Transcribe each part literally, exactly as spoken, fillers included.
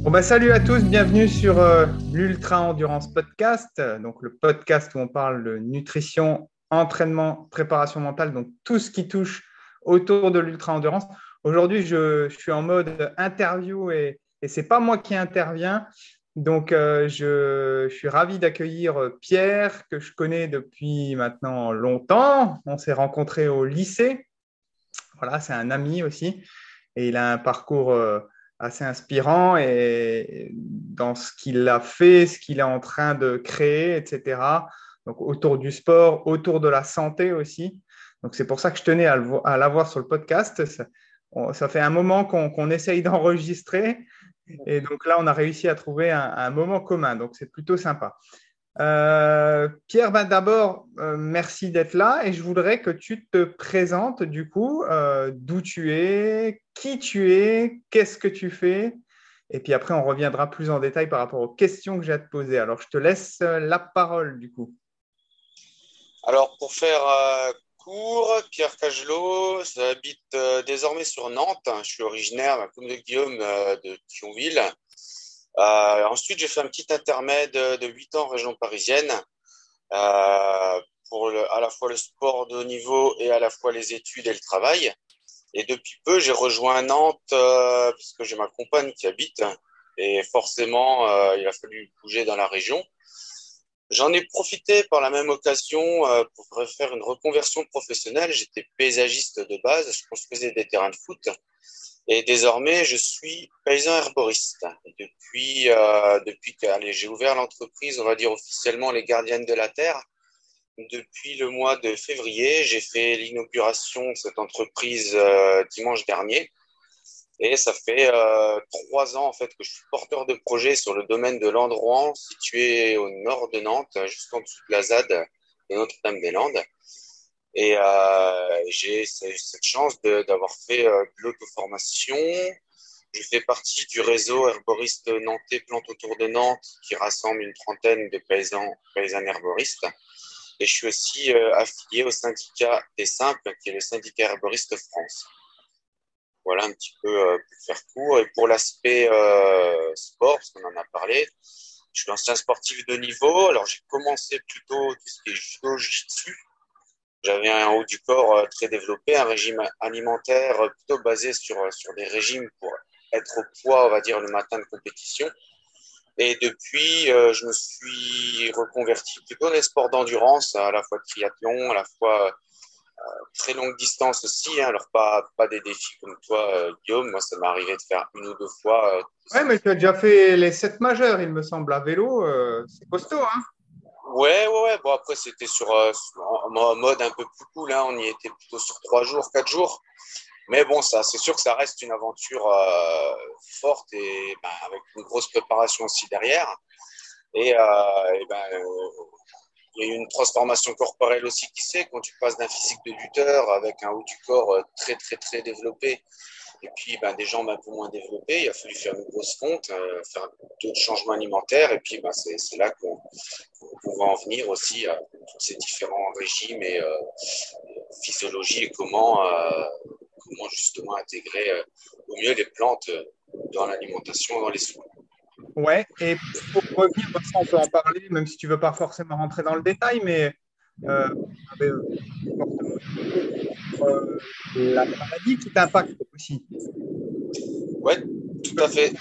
Bon bah, salut à tous, bienvenue sur euh, l'Ultra Endurance Podcast, donc le podcast où on parle de nutrition, entraînement, préparation mentale, donc tout ce qui touche autour de l'Ultra Endurance. Aujourd'hui, je, je suis en mode interview et, et ce n'est pas moi qui interviens. Donc, euh, je, je suis ravi d'accueillir Pierre, que je connais depuis maintenant longtemps. On s'est rencontrés au lycée. Voilà, c'est un ami aussi. Et il a un parcours euh, assez inspirant et dans ce qu'il a fait, ce qu'il est en train de créer, et cetera. Donc, autour du sport, autour de la santé aussi. Donc, c'est pour ça que je tenais à, le, à l'avoir sur le podcast. Ça, on, ça fait un moment qu'on, qu'on essaye d'enregistrer. Et donc là, on a réussi à trouver un, un moment commun. Donc, c'est plutôt sympa. Euh, Pierre, ben d'abord, euh, merci d'être là et je voudrais que tu te présentes du coup, euh, d'où tu es, qui tu es, qu'est-ce que tu fais. Et puis après, on reviendra plus en détail par rapport aux questions que j'ai à te poser. Alors, je te laisse euh, la parole du coup. Alors, pour faire euh, court, Pierre Cagelot, j'habite euh, désormais sur Nantes. Je suis originaire, bah, comme de Guillaume, euh, de Thionville. Euh, ensuite, j'ai fait un petit intermède de huit ans en région parisienne euh, pour le- à la fois le sport de haut niveau et à la fois les études et le travail. Et depuis peu, j'ai rejoint Nantes euh, parce que j'ai ma compagne qui habite et forcément, euh, il a fallu bouger dans la région. J'en ai profité par la même occasion euh, pour faire une reconversion professionnelle. J'étais paysagiste de base, je construisais des terrains de foot et désormais je suis paysan herboriste. Et depuis euh, depuis que allez, j'ai ouvert l'entreprise, on va dire officiellement les Gardiennes de la Terre. Depuis le mois de février, j'ai fait l'inauguration de cette entreprise euh, dimanche dernier. Et ça fait euh, trois ans en fait que je suis porteur de projet sur le domaine de l'Androuan, situé au nord de Nantes, juste en dessous de la Z A D de Notre-Dame-des-Landes. Et euh, j'ai cette chance de, d'avoir fait euh, de l'auto-formation. Je fais partie du réseau herboriste nantais Plantes autour de Nantes, qui rassemble une trentaine de paysans, paysannes herboristes. Et je suis aussi euh, affilié au syndicat des Simples, qui est le syndicat herboriste France. Voilà un petit peu euh, pour faire court. Et pour l'aspect euh, sport, parce qu'on en a parlé, je suis ancien sportif de niveau. Alors j'ai commencé plutôt tout ce qui est judo, jiu-jitsu. J'avais un haut du corps euh, très développé, un régime alimentaire euh, plutôt basé sur, euh, sur des régimes pour être au poids, on va dire, le matin de compétition. Et depuis, euh, je me suis reconverti plutôt dans les sports d'endurance, à la fois triathlon, à la fois très longue distance aussi, hein, alors pas, pas des défis comme toi, euh, Guillaume. Moi, ça m'est arrivé de faire une ou deux fois. Euh, Ouais, mais tu as déjà fait les sept majeurs, il me semble, à vélo. Euh, c'est costaud, hein? ouais, ouais, ouais. Bon, après, c'était sur, euh, en en mode un peu plus cool. Hein. On y était plutôt sur trois jours, quatre jours. Mais bon, ça, c'est sûr que ça reste une aventure euh, forte et ben, avec une grosse préparation aussi derrière. Et, euh, et ben, euh, il y a eu une transformation corporelle aussi qui s'est quand tu passes d'un physique de lutteur avec un haut du corps euh, très, très, très développé et puis ben, des jambes un peu moins développées. Il a fallu faire une grosse fonte, euh, faire d'autres changements alimentaires. Et puis ben, c'est, c'est là qu'on, qu'on va en venir aussi à tous ces différents régimes et euh, physiologie et comment, euh, comment justement intégrer euh, au mieux les plantes euh, dans l'alimentation, dans les soins. Ouais, et pour revenir, ça on peut en parler, même si tu ne veux pas forcément rentrer dans le détail, mais euh, vous avez fortement évoqué euh, la maladie qui t'impacte aussi. Ouais, tout à fait.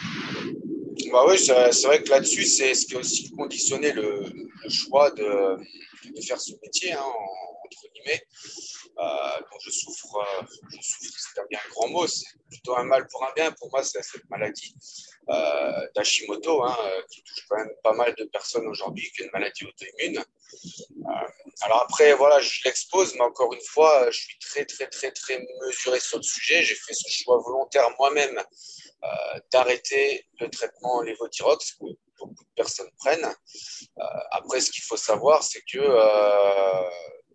Bah oui, c'est c'est vrai que là-dessus, c'est ce qui a aussi conditionné le, le choix de, de faire ce métier, hein, en- entre guillemets. Euh, dont je souffre, euh, je souffre, c'est un bien grand mot, c'est plutôt un mal pour un bien. Pour moi, c'est cette maladie euh, d'Hashimoto, hein, euh, qui touche quand même pas mal de personnes aujourd'hui, qui est une maladie auto-immune. Euh, alors après, voilà, je l'expose, mais encore une fois, je suis très, très, très, très mesuré sur le sujet. J'ai fait ce choix volontaire moi-même euh, d'arrêter le traitement lévothyrox que beaucoup de personnes prennent. Euh, après, ce qu'il faut savoir, c'est que euh,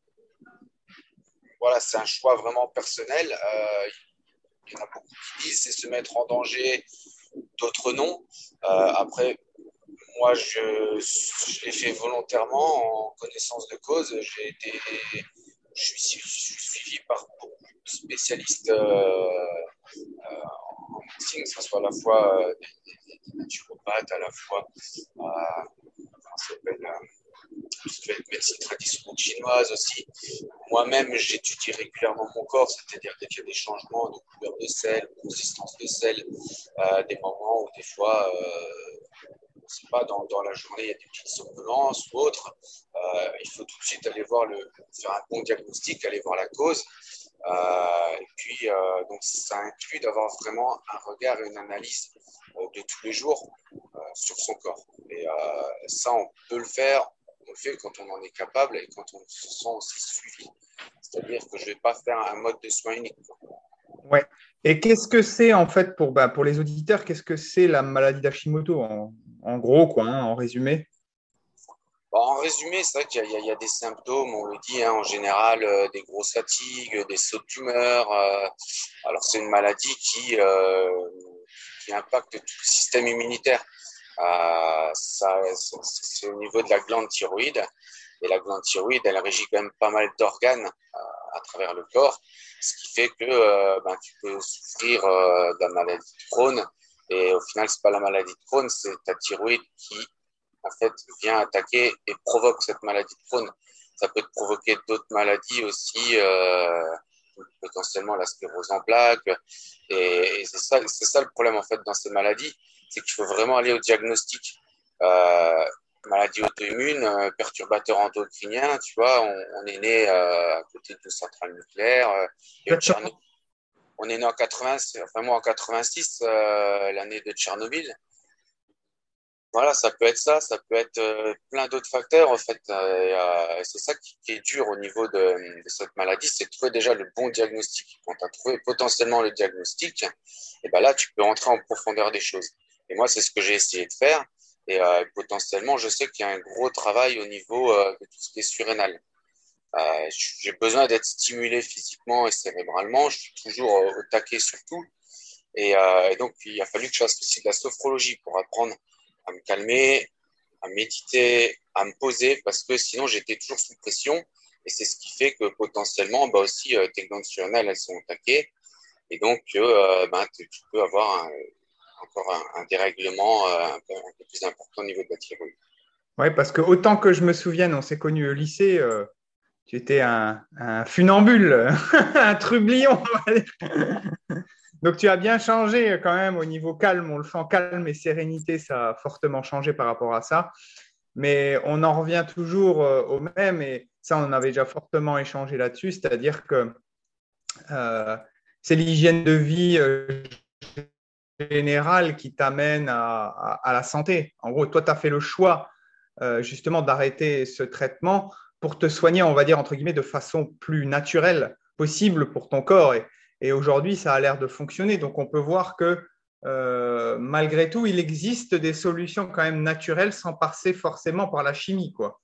voilà, c'est un choix vraiment personnel. Euh, il y en a beaucoup qui disent c'est se mettre en danger, d'autres non. Euh, après, moi, je, je l'ai fait volontairement, en connaissance de cause. J'ai été, je suis, je suis suivi par beaucoup de spécialistes euh, euh, en médecine, que ce soit à la fois euh, des, naturopathe, à la fois euh, comment ça s'appelle, euh, tout ce qui va être médecine traditionnelle chinoise aussi. Moi-même, j'étudie régulièrement mon corps, c'est-à-dire dès qu'il y a des changements de couleur de sel, de consistance de sel, euh, des moments où des fois, euh, on ne sait pas, dans, dans la journée, il y a des petites somnolences ou autres. Euh, il faut tout de suite aller voir le, faire un bon diagnostic, aller voir la cause. Euh, et puis, euh, donc, ça inclut d'avoir vraiment un regard et une analyse euh, de tous les jours euh, sur son corps. Et euh, ça, on peut le faire, on le fait quand on en est capable et quand on se sent aussi suivi. C'est-à-dire que je ne vais pas faire un mode de soins unique. Ouais. Et qu'est-ce que c'est en fait pour, bah, pour les auditeurs, qu'est-ce que c'est la maladie d'Hashimoto en, en gros, quoi, hein, en résumé? Bon, en résumé, c'est vrai qu'il y a, il y a des symptômes, on le dit, hein, en général, euh, des grosses fatigues, des sauts d'humeur. Euh, alors, c'est une maladie qui, euh, qui impacte tout le système immunitaire. Euh, ça, c'est, c'est au niveau de la glande thyroïde. Et la glande thyroïde, elle régit quand même pas mal d'organes euh, à travers le corps, ce qui fait que euh, ben, tu peux souffrir euh, de la maladie de Crohn. Et au final, c'est pas la maladie de Crohn, c'est ta thyroïde qui en fait, vient attaquer et provoque cette maladie de Crohn. Ça peut te provoquer d'autres maladies aussi, euh, potentiellement la sclérose en plaques. Et, et c'est ça, c'est ça le problème en fait dans ces maladies, c'est qu'il faut vraiment aller au diagnostic. Euh, maladie auto-immune, euh, perturbateur endocrinien, tu vois, on, on est né euh, à côté d'une centrale nucléaire. Euh, il y a eu Tchernobyl. On est né en quatre-vingts, enfin moi en quatre-vingt-six, euh, l'année de Tchernobyl. Voilà, ça peut être ça, ça peut être euh, plein d'autres facteurs en fait. Euh, et, euh, c'est ça qui, qui est dur au niveau de, de cette maladie, c'est de trouver déjà le bon diagnostic. Quand tu as trouvé potentiellement le diagnostic, et ben là tu peux entrer en profondeur des choses. Et moi c'est ce que j'ai essayé de faire. Et euh, potentiellement je sais qu'il y a un gros travail au niveau euh, de tout ce qui est surrénal. Euh, j'ai besoin d'être stimulé physiquement et cérébralement. Je suis toujours euh, au taquet sur tout. Et, euh, et donc il a fallu que je fasse aussi de la sophrologie pour apprendre à me calmer, à méditer, à me poser, parce que sinon j'étais toujours sous pression. Et c'est ce qui fait que potentiellement, bah aussi, euh, tes glandes surrénales, elles sont attaquées. Et donc, euh, bah, tu, tu peux avoir un, encore un, un dérèglement euh, un, peu, un peu plus important au niveau de la thyroïde. Oui, parce que autant que je me souvienne, on s'est connus au lycée, euh, tu étais un, un funambule, un trublion. On va dire. Donc tu as bien changé quand même au niveau calme, on le sent calme et sérénité, ça a fortement changé par rapport à ça. Mais on en revient toujours euh, au même, et ça on en avait déjà fortement échangé là-dessus, c'est-à-dire que euh, c'est l'hygiène de vie euh, générale qui t'amène à, à, à, la santé. En gros, toi tu as fait le choix euh, justement d'arrêter ce traitement pour te soigner, on va dire entre guillemets, de façon plus naturelle possible pour ton corps. Et, et aujourd'hui, ça a l'air de fonctionner. Donc, on peut voir que euh, malgré tout, il existe des solutions quand même naturelles sans passer forcément par la chimie, quoi.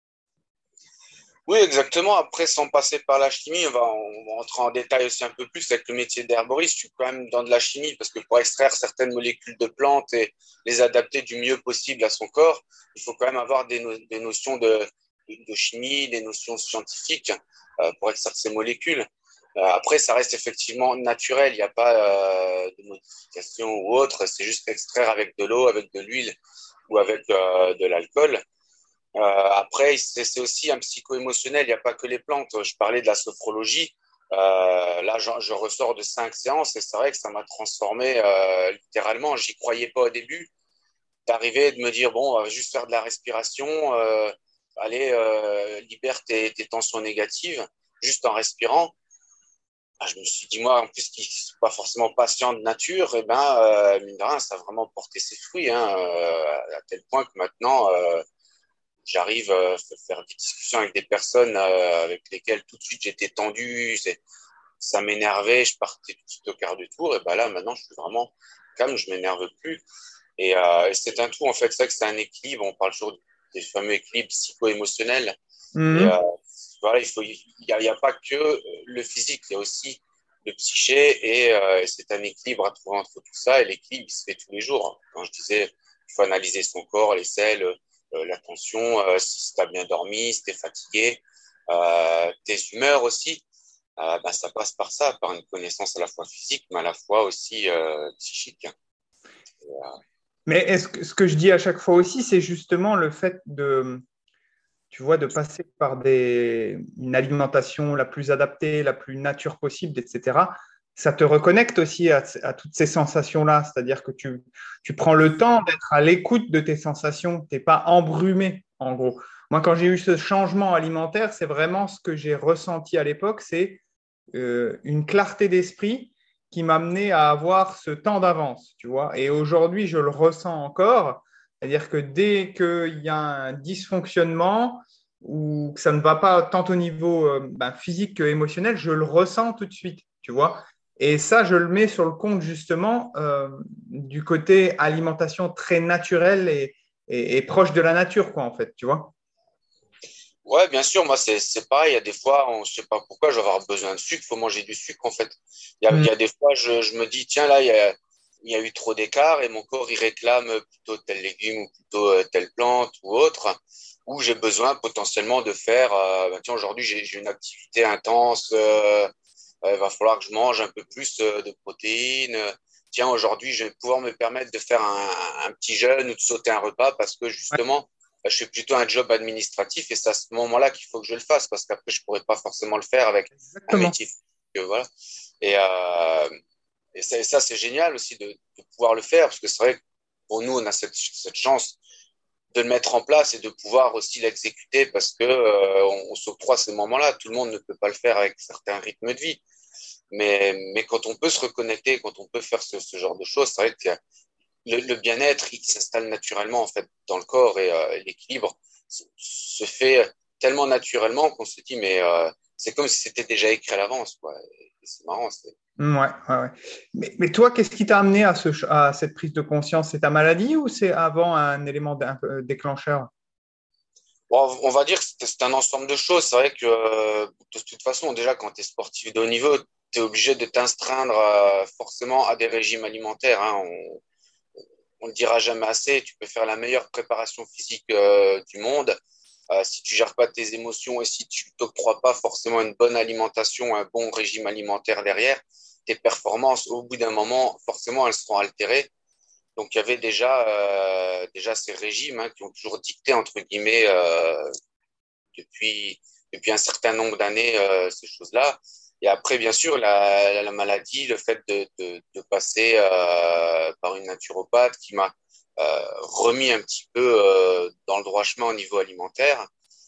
Oui, exactement. Après, sans passer par la chimie, on va, on va entrer en détail aussi un peu plus avec le métier d'herboriste. Je suis quand même dans de la chimie parce que pour extraire certaines molécules de plantes et les adapter du mieux possible à son corps, il faut quand même avoir des, no des notions de, de chimie, des notions scientifiques euh, pour extraire ces molécules. Euh, après, ça reste effectivement naturel. Il n'y a pas euh, de modification ou autre. C'est juste extraire avec de l'eau, avec de l'huile ou avec euh, de l'alcool. Euh, après, c'est aussi un psycho-émotionnel. Il n'y a pas que les plantes. Je parlais de la sophrologie. Euh, là, je, je ressors de cinq séances et c'est vrai que ça m'a transformé euh, littéralement. J'y croyais pas au début. D'arriver de me dire, bon, on va juste faire de la respiration. Euh, allez, euh, libère tes, tes tensions négatives juste en respirant. Ah, je me suis dit, moi, en plus, qui ne suis pas forcément patient de nature, et ben, euh, mine de rien, ça a vraiment porté ses fruits, hein, euh, à tel point que maintenant, euh, j'arrive à faire des discussions avec des personnes euh, avec lesquelles tout de suite j'étais tendu, ça m'énervait, je partais tout de suite au quart de tour, et ben là, maintenant, je suis vraiment calme, je m'énerve plus. Et, euh, et c'est un tout, en fait, c'est ça que c'est un équilibre, on parle toujours des fameux équilibres psycho-émotionnels. Et euh, Mmh. voilà, il faut, il y a, il y a pas que le physique, il y a aussi le psyché, et, euh, et c'est un équilibre à trouver entre tout ça, et l'équilibre, il se fait tous les jours. Quand je disais, il faut analyser son corps, les selles, euh, la tension, euh, si tu as bien dormi, si tu es fatigué, euh, tes humeurs aussi, euh, ben, ça passe par ça, par une connaissance à la fois physique, mais à la fois aussi euh, psychique. Et, euh, Mais est-ce que, ce que je dis à chaque fois aussi, c'est justement le fait de, tu vois, de passer par des, une alimentation la plus adaptée, la plus nature possible, et cetera. Ça te reconnecte aussi à, à toutes ces sensations-là. C'est-à-dire que tu, tu prends le temps d'être à l'écoute de tes sensations. Tu n'es pas embrumé, en gros. Moi, quand j'ai eu ce changement alimentaire, c'est vraiment ce que j'ai ressenti à l'époque, c'est euh, une clarté d'esprit qui m'a amené à avoir ce temps d'avance, tu vois. Et aujourd'hui, je le ressens encore. C'est-à-dire que dès qu'il y a un dysfonctionnement ou que ça ne va pas tant au niveau euh, ben, physique que émotionnel, je le ressens tout de suite, tu vois. Et ça, je le mets sur le compte justement euh, du côté alimentation très naturelle et, et, et proche de la nature, quoi, en fait, tu vois. Ouais, bien sûr, moi c'est c'est pareil. Il y a des fois, on, je sais pas pourquoi, je vais avoir besoin de sucre. Il faut manger du sucre en fait. Il y a, il y Mm. a des fois, je, je me dis, tiens, là, il y a, il y a eu trop d'écart et mon corps il réclame plutôt tel légume ou plutôt euh, telle plante ou autre. Ou j'ai besoin potentiellement de faire. Euh, bah, tiens, aujourd'hui j'ai j'ai une activité intense. Euh, euh, il va falloir que je mange un peu plus euh, de protéines. Tiens, aujourd'hui je vais pouvoir me permettre de faire un, un petit jeûne ou de sauter un repas parce que Ouais, justement je fais plutôt un job administratif et c'est à ce moment-là qu'il faut que je le fasse parce qu'après, je pourrais pas forcément le faire avec un exactement. métier. Euh, voilà. Et, euh, et ça, et ça c'est génial aussi de, de pouvoir le faire parce que c'est vrai que pour nous, on a cette, cette chance de le mettre en place et de pouvoir aussi l'exécuter parce que euh, on, on s'octroie ces moments-là. Tout le monde ne peut pas le faire avec certains rythmes de vie. Mais, mais quand on peut se reconnecter, quand on peut faire ce, ce genre de choses, c'est vrai que le, le bien-être, il s'installe naturellement en fait dans le corps et euh, l'équilibre se, se fait tellement naturellement qu'on se dit mais euh, c'est comme si c'était déjà écrit à l'avance quoi. Et c'est marrant. C'est... Mm, ouais, ouais, ouais. Mais, mais toi, qu'est-ce qui t'a amené à, ce, ch- à cette prise de conscience? C'est ta maladie ou c'est avant un élément d'un- euh, déclencheur? Bon, on va dire que c'est c'est un ensemble de choses. C'est vrai que euh, de toute façon, déjà quand tu es sportif de haut niveau, tu es obligé de t'astreindre euh, forcément à des régimes alimentaires. Hein. On, on le dira jamais assez. Tu peux faire la meilleure préparation physique euh, du monde. Euh, si tu gères pas tes émotions et si tu t'octroies pas forcément une bonne alimentation, un bon régime alimentaire derrière, tes performances, au bout d'un moment, forcément, elles seront altérées. Donc, il y avait déjà, euh, déjà ces régimes hein, qui ont toujours dicté, entre guillemets, euh, depuis, depuis un certain nombre d'années, euh, ces choses-là. Et après, bien sûr, la, la maladie, le fait de, de, de passer euh, par une naturopathe qui m'a euh, remis un petit peu euh, dans le droit chemin au niveau alimentaire,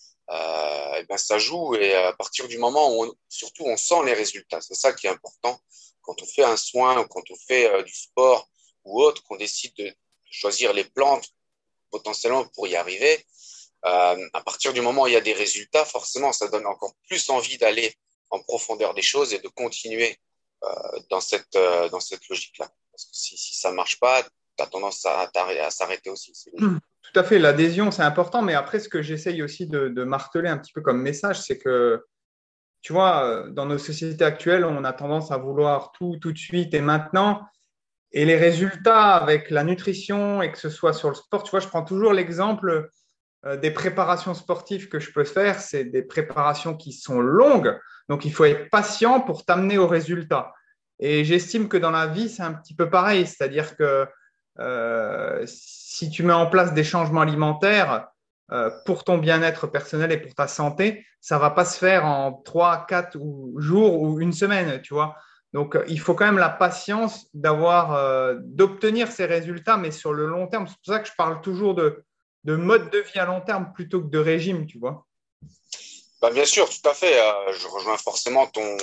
euh, et ben ça joue. Et à partir du moment où, on, surtout, on sent les résultats, c'est ça qui est important. Quand on fait un soin ou quand on fait euh, du sport ou autre, qu'on décide de choisir les plantes potentiellement pour y arriver, euh, à partir du moment où il y a des résultats, forcément, ça donne encore plus envie d'aller en profondeur des choses et de continuer euh, dans cette, euh, dans cette logique-là. Parce que si, si ça ne marche pas, tu as tendance à, à s'arrêter aussi, c'est logique. Mm. Tout à fait, l'adhésion, c'est important, mais après, ce que j'essaye aussi de, de marteler un petit peu comme message, c'est que, tu vois, euh, dans nos sociétés actuelles, on a tendance à vouloir tout, tout de suite et maintenant. Et les résultats avec la nutrition et que ce soit sur le sport, tu vois, je prends toujours l'exemple euh, des préparations sportives que je peux faire. C'est des préparations qui sont longues, donc il faut être patient pour t'amener au résultat. Et j'estime que dans la vie, c'est un petit peu pareil, c'est-à-dire que euh, si tu mets en place des changements alimentaires euh, pour ton bien-être personnel et pour ta santé, ça ne va pas se faire en trois, quatre jours ou une semaine, tu vois. Donc, il faut quand même la patience d'avoir, euh, d'obtenir ces résultats, mais sur le long terme. C'est pour ça que je parle toujours de, de mode de vie à long terme plutôt que de régime, tu vois. Bah, bien sûr, tout à fait. Euh, je rejoins forcément ton,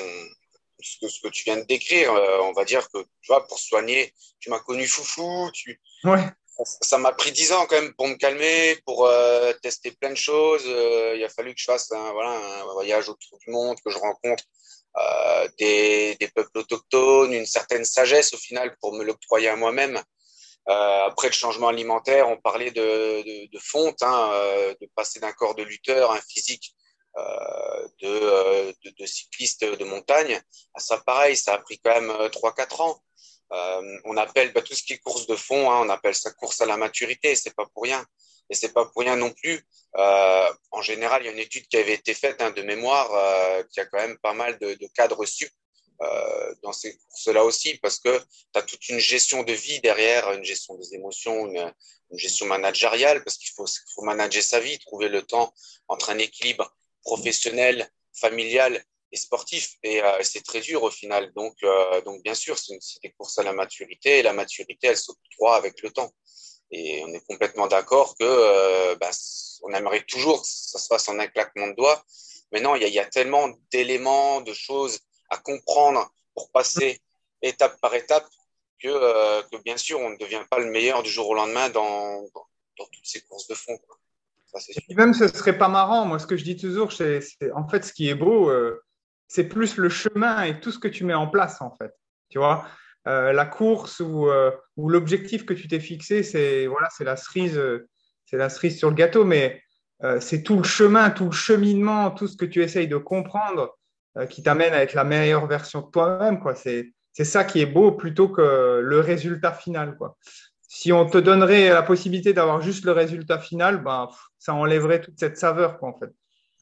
ce que, ce que tu viens de décrire. Euh, on va dire que, tu vois, pour soigner, tu m'as connu foufou, tu, Ouais, ça m'a pris dix ans quand même pour me calmer, pour euh, tester plein de choses. Euh, il a fallu que je fasse un, voilà, un voyage autour du monde, que je rencontre euh, des, des peuples autochtones, une certaine sagesse au final pour me l'octroyer à moi-même. Euh, après le changement alimentaire, on parlait de, de, de fonte, hein, euh, de passer d'un corps de lutteur, un physique euh, de, euh, de, de cycliste de montagne. À ça, pareil, ça a pris quand même euh, trois quatre ans. Euh, on appelle bah, tout ce qui est course de fond, hein, on appelle ça course à la maturité, c'est pas pour rien. Et c'est pas pour rien non plus. Euh, en général, il y a une étude qui avait été faite hein, de mémoire, euh, qui a quand même pas mal de, de cadres sup euh, dans ces courses-là aussi, parce que tu as toute une gestion de vie derrière, une gestion des émotions, une, une gestion managériale, parce qu'il faut, faut manager sa vie, trouver le temps entre un équilibre professionnel, familial et sportif. Et euh, c'est très dur au final. Donc, euh, donc bien sûr, c'est, c'est des courses à la maturité, et la maturité, elle s'octroie avec le temps. Et on est complètement d'accord que euh, bah, on aimerait toujours que ça se fasse en un claquement de doigts. Mais non, il y a, il y a tellement d'éléments, de choses à comprendre pour passer étape par étape que, euh, que bien sûr, on ne devient pas le meilleur du jour au lendemain dans, dans, dans toutes ces courses de fond, quoi. Ça, c'est Et sûr. puis même, ce serait pas marrant. Moi, ce que je dis toujours, c'est, c'est en fait, ce qui est beau, euh, c'est plus le chemin et tout ce que tu mets en place, en fait. Tu vois, Euh, la course ou, euh, ou l'objectif que tu t'es fixé, c'est voilà, c'est la cerise, euh, c'est la cerise sur le gâteau, mais euh, c'est tout le chemin, tout le cheminement, tout ce que tu essayes de comprendre euh, qui t'amène à être la meilleure version de toi-même, quoi. C'est, c'est ça qui est beau plutôt que le résultat final, quoi. Si on te donnerait la possibilité d'avoir juste le résultat final, ben, pff, ça enlèverait toute cette saveur, quoi, en fait.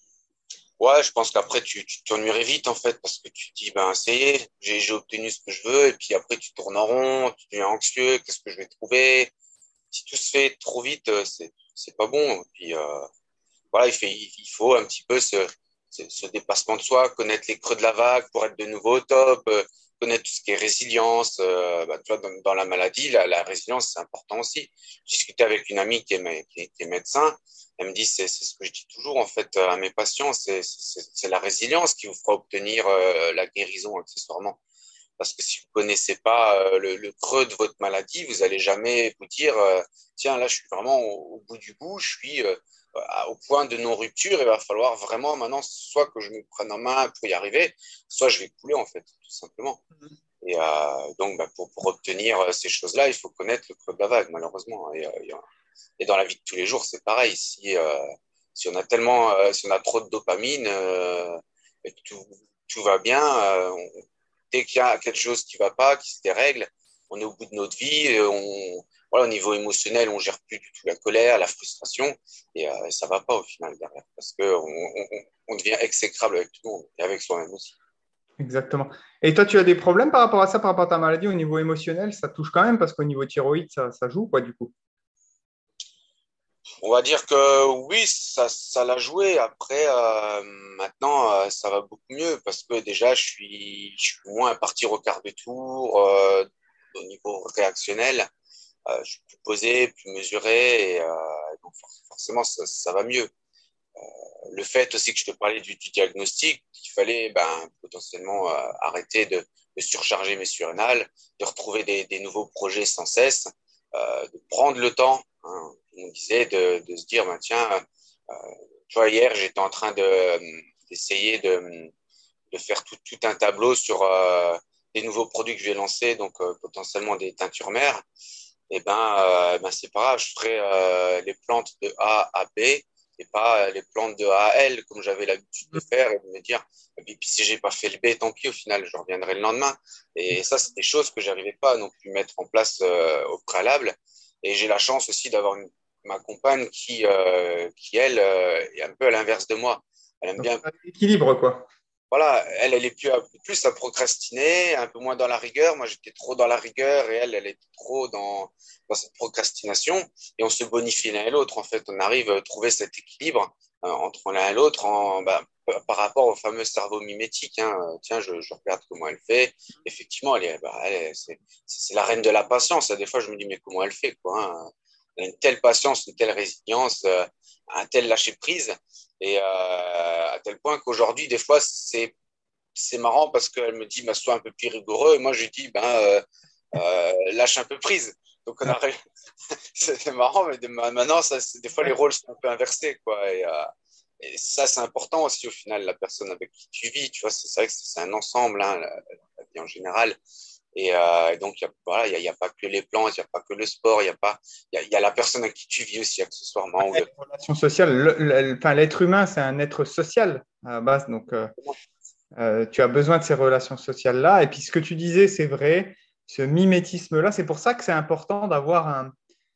Ouais, je pense qu'après, tu, tu t'ennuierais vite, en fait, parce que tu te dis, ben, ça y est, j'ai, j'ai obtenu ce que je veux, et puis après, tu tournes en rond, tu deviens anxieux, qu'est-ce que je vais trouver? Si tout se fait trop vite, euh, c'est, c'est pas bon. Et puis, euh, voilà, il fait, il faut un petit peu ce, ce, ce dépassement de soi, connaître les creux de la vague pour être de nouveau au top, euh, connaître tout ce qui est résilience. Euh, bah, tu vois, dans, dans la maladie, la, la résilience, c'est important aussi. J'ai discuté avec une amie qui est, mé- qui est, qui est médecin. Elle me dit, c'est, c'est ce que je dis toujours en fait à mes patients, c'est, c'est, c'est la résilience qui vous fera obtenir euh, la guérison accessoirement. Parce que si vous connaissez pas euh, le, le creux de votre maladie, vous allez jamais vous dire, euh, tiens, là, je suis vraiment au, au bout du bout, je suis euh, à- au point de non-rupture, il va falloir vraiment maintenant soit que je me prenne en main pour y arriver, soit je vais couler, en fait, tout simplement. Et euh, donc, bah, pour, pour obtenir euh, ces choses-là, il faut connaître le creux de la vague, malheureusement. Et, euh, et, euh, et dans la vie de tous les jours, c'est pareil. Si, euh, si on a tellement, euh, si on a trop de dopamine, euh, et que tout, tout va bien, euh, on- dès qu'il y a quelque chose qui va pas, qui se dérègle, on est au bout de notre vie. Et on, voilà, au niveau émotionnel, on gère plus du tout la colère, la frustration, et euh, ça va pas au final derrière, parce que on, on, on devient exécrable avec tout le monde et avec soi-même aussi. Exactement. Et toi, tu as des problèmes par rapport à ça, par rapport à ta maladie au niveau émotionnel, ça touche quand même parce qu'au niveau thyroïde, ça, ça joue, quoi, du coup. On va dire que oui, ça, ça l'a joué. Après, euh, maintenant, euh, ça va beaucoup mieux parce que déjà, je suis, je suis moins à partir au quart de tour. Euh, au niveau réactionnel, euh, je suis plus posé, plus mesuré, et euh, donc for- forcément, ça, ça va mieux. Le fait aussi que je te parlais du, du diagnostic, qu'il fallait ben, potentiellement euh, arrêter de, de surcharger mes surrénales, de retrouver des, des nouveaux projets sans cesse, euh, de prendre le temps, hein, on disait, de, de se dire, ben, tiens, euh, tu vois, hier, j'étais en train de, d'essayer de, de faire tout, tout un tableau sur euh, des nouveaux produits que je vais lancer, donc euh, potentiellement des teintures mères. Et ben, euh, ben c'est pas grave, je ferai euh, les plantes de A à B et pas euh, les plantes de A à L comme j'avais l'habitude de faire et de me dire, et puis, puis si j'ai pas fait le B, tant pis, au final, je reviendrai le lendemain. Et ça, c'est des choses que j'arrivais pas à non plus mettre en place euh, au préalable. Et j'ai la chance aussi d'avoir une, ma compagne qui, euh, qui elle, euh, est un peu à l'inverse de moi. Elle aime Donc, bien, ça équilibre, quoi. voilà, elle, elle est plus, à- plus à procrastiner, un peu moins dans la rigueur. Moi, j'étais trop dans la rigueur et elle, elle était trop dans, dans cette procrastination. Et on se bonifie l'un et l'autre. En fait, on arrive à trouver cet équilibre euh, entre l'un et l'autre en, bah, p- par rapport au fameux cerveau mimétique. Hein. Euh, Tiens, je, je regarde comment elle fait. Effectivement, elle est, bah, elle est- c'est, c'est la reine de la patience. Des fois, je me dis, mais comment elle fait, quoi, hein. Elle a une telle patience, une telle résilience, euh, un tel lâcher prise. Et euh, à tel point qu'aujourd'hui, des fois, c'est c'est marrant parce qu'elle me dit, bah, sois un peu plus rigoureux. Et moi, je lui dis, ben, euh, euh, lâche un peu prise. Donc, on arrive. C'est marrant, mais de- maintenant, ça, c'est- des fois, les rôles sont un peu inversés, quoi. Et, euh, et ça, c'est important aussi, au final, la personne avec qui tu vis. Tu vois, c'est c'est vrai que c'est c'est un ensemble, hein, la, la vie en général. Et euh, donc, il y a, voilà, il y a, il y a pas que les plantes, il n'y a pas que le sport, il y a pas, il y a, il y a la personne avec qui tu vis aussi, accessoirement. Ou Les le... relations sociales, le- le- enfin, l'être humain, c'est un être social à la base. Donc, euh, euh, tu as besoin de ces relations sociales-là. Et puis, ce que tu disais, c'est vrai, ce mimétisme-là, c'est pour ça que c'est important d'avoir un,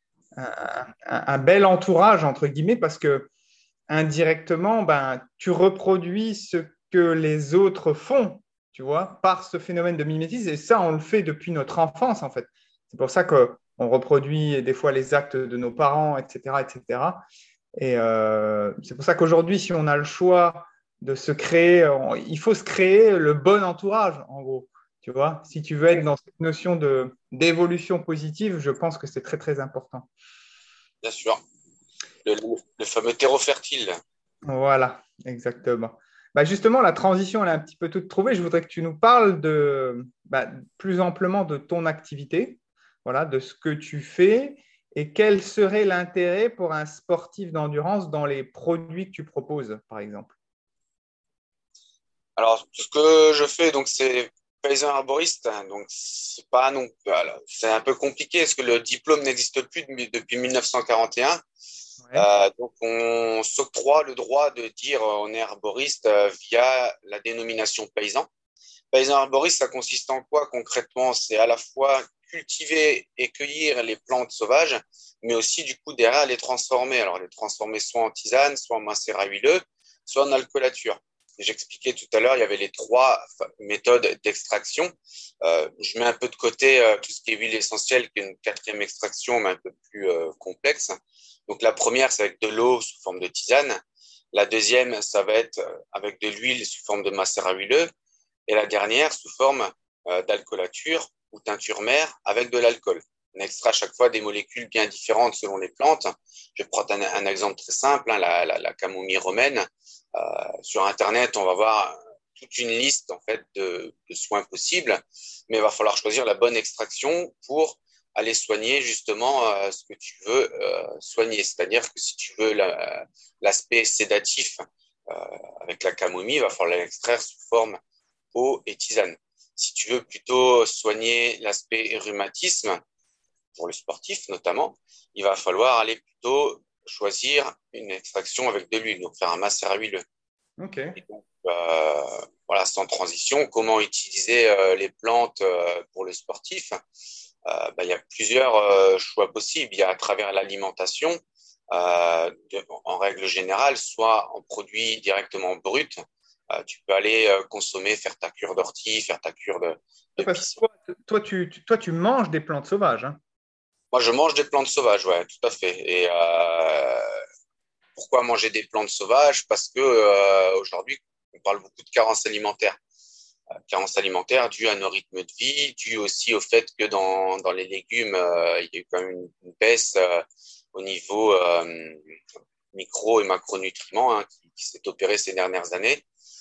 un- un- un bel entourage, entre guillemets, parce que indirectement, ben, tu reproduis ce que les autres font. tu vois, par ce phénomène de mimétisme. Et ça, on le fait depuis notre enfance, en fait. C'est pour ça qu'on reproduit des fois les actes de nos parents, et cetera, et cetera. Et euh, c'est pour ça qu'aujourd'hui, si on a le choix de se créer, on- il faut se créer le bon entourage, en gros. Tu vois, si tu veux être dans cette notion de, d'évolution positive, je pense que c'est très, très important. Bien sûr. Le, le fameux terreau fertile. Voilà, exactement. Bah justement, la transition, elle est un petit peu toute trouvée. Je voudrais que tu nous parles de, bah, plus amplement de ton activité, voilà, de ce que tu fais et quel serait l'intérêt pour un sportif d'endurance dans les produits que tu proposes, par exemple. Alors, ce que je fais, donc, c'est paysan arboriste. Hein, donc, c'est pas non, voilà, c'est un peu compliqué parce que le diplôme n'existe plus de- depuis mille neuf cent quarante et un. Ouais. Euh, donc, on s'octroie le droit de dire euh, on est arboriste euh, via la dénomination paysan. Paysan arboriste, ça consiste en quoi concrètement? C'est à la fois cultiver et cueillir les plantes sauvages, mais aussi du coup derrière les transformer. Alors les transformer soit en tisane, soit en macérat huileux, soit en alcoolature. J'expliquais tout à l'heure, il y avait les trois méthodes d'extraction. Euh, je mets un peu de côté euh, tout ce qui est huile essentielle, qui est une quatrième extraction, mais un peu plus euh, complexe. Donc la première, c'est avec de l'eau sous forme de tisane. La deuxième, ça va être euh, avec de l'huile sous forme de macérat huileux. Et la dernière sous forme euh, d'alcoolature ou teinture mère avec de l'alcool. On extrait à chaque fois des molécules bien différentes selon les plantes. Je vais prendre un, un exemple très simple, hein, la, la, la camomille romaine. Euh, sur Internet, on va voir toute une liste en fait de, de soins possibles, mais il va falloir choisir la bonne extraction pour aller soigner justement euh, ce que tu veux euh, soigner. C'est-à-dire que si tu veux la, l'aspect sédatif euh, avec la camomille, il va falloir l'extraire sous forme eau et tisane. Si tu veux plutôt soigner l'aspect rhumatisme, pour le sportif notamment, il va falloir aller plutôt choisir une extraction avec de l'huile, donc faire un macérat huileux. Ok. Et donc, euh, voilà, sans transition, comment utiliser euh, les plantes euh, pour le sportif? Euh, bah, il y a plusieurs euh, choix possibles. Il y a à travers l'alimentation, euh, de, en règle générale, soit en produits directement bruts. Euh, tu peux aller euh, consommer, faire ta cure d'ortie, faire ta cure de, de Parce que pissenlit. toi, toi, tu, tu- toi, tu manges des plantes sauvages, hein. Moi, je mange des plantes sauvages, ouais, tout à fait. Et euh, pourquoi manger des plantes sauvages? Parce que euh, aujourd'hui, on parle beaucoup de carence alimentaire. Euh, carence alimentaire due à nos rythmes de vie, due aussi au fait que dans, dans les légumes, euh, il y a eu quand même une, une baisse euh, au niveau euh, micro et macronutriments hein, qui, qui s'est opérée ces dernières années.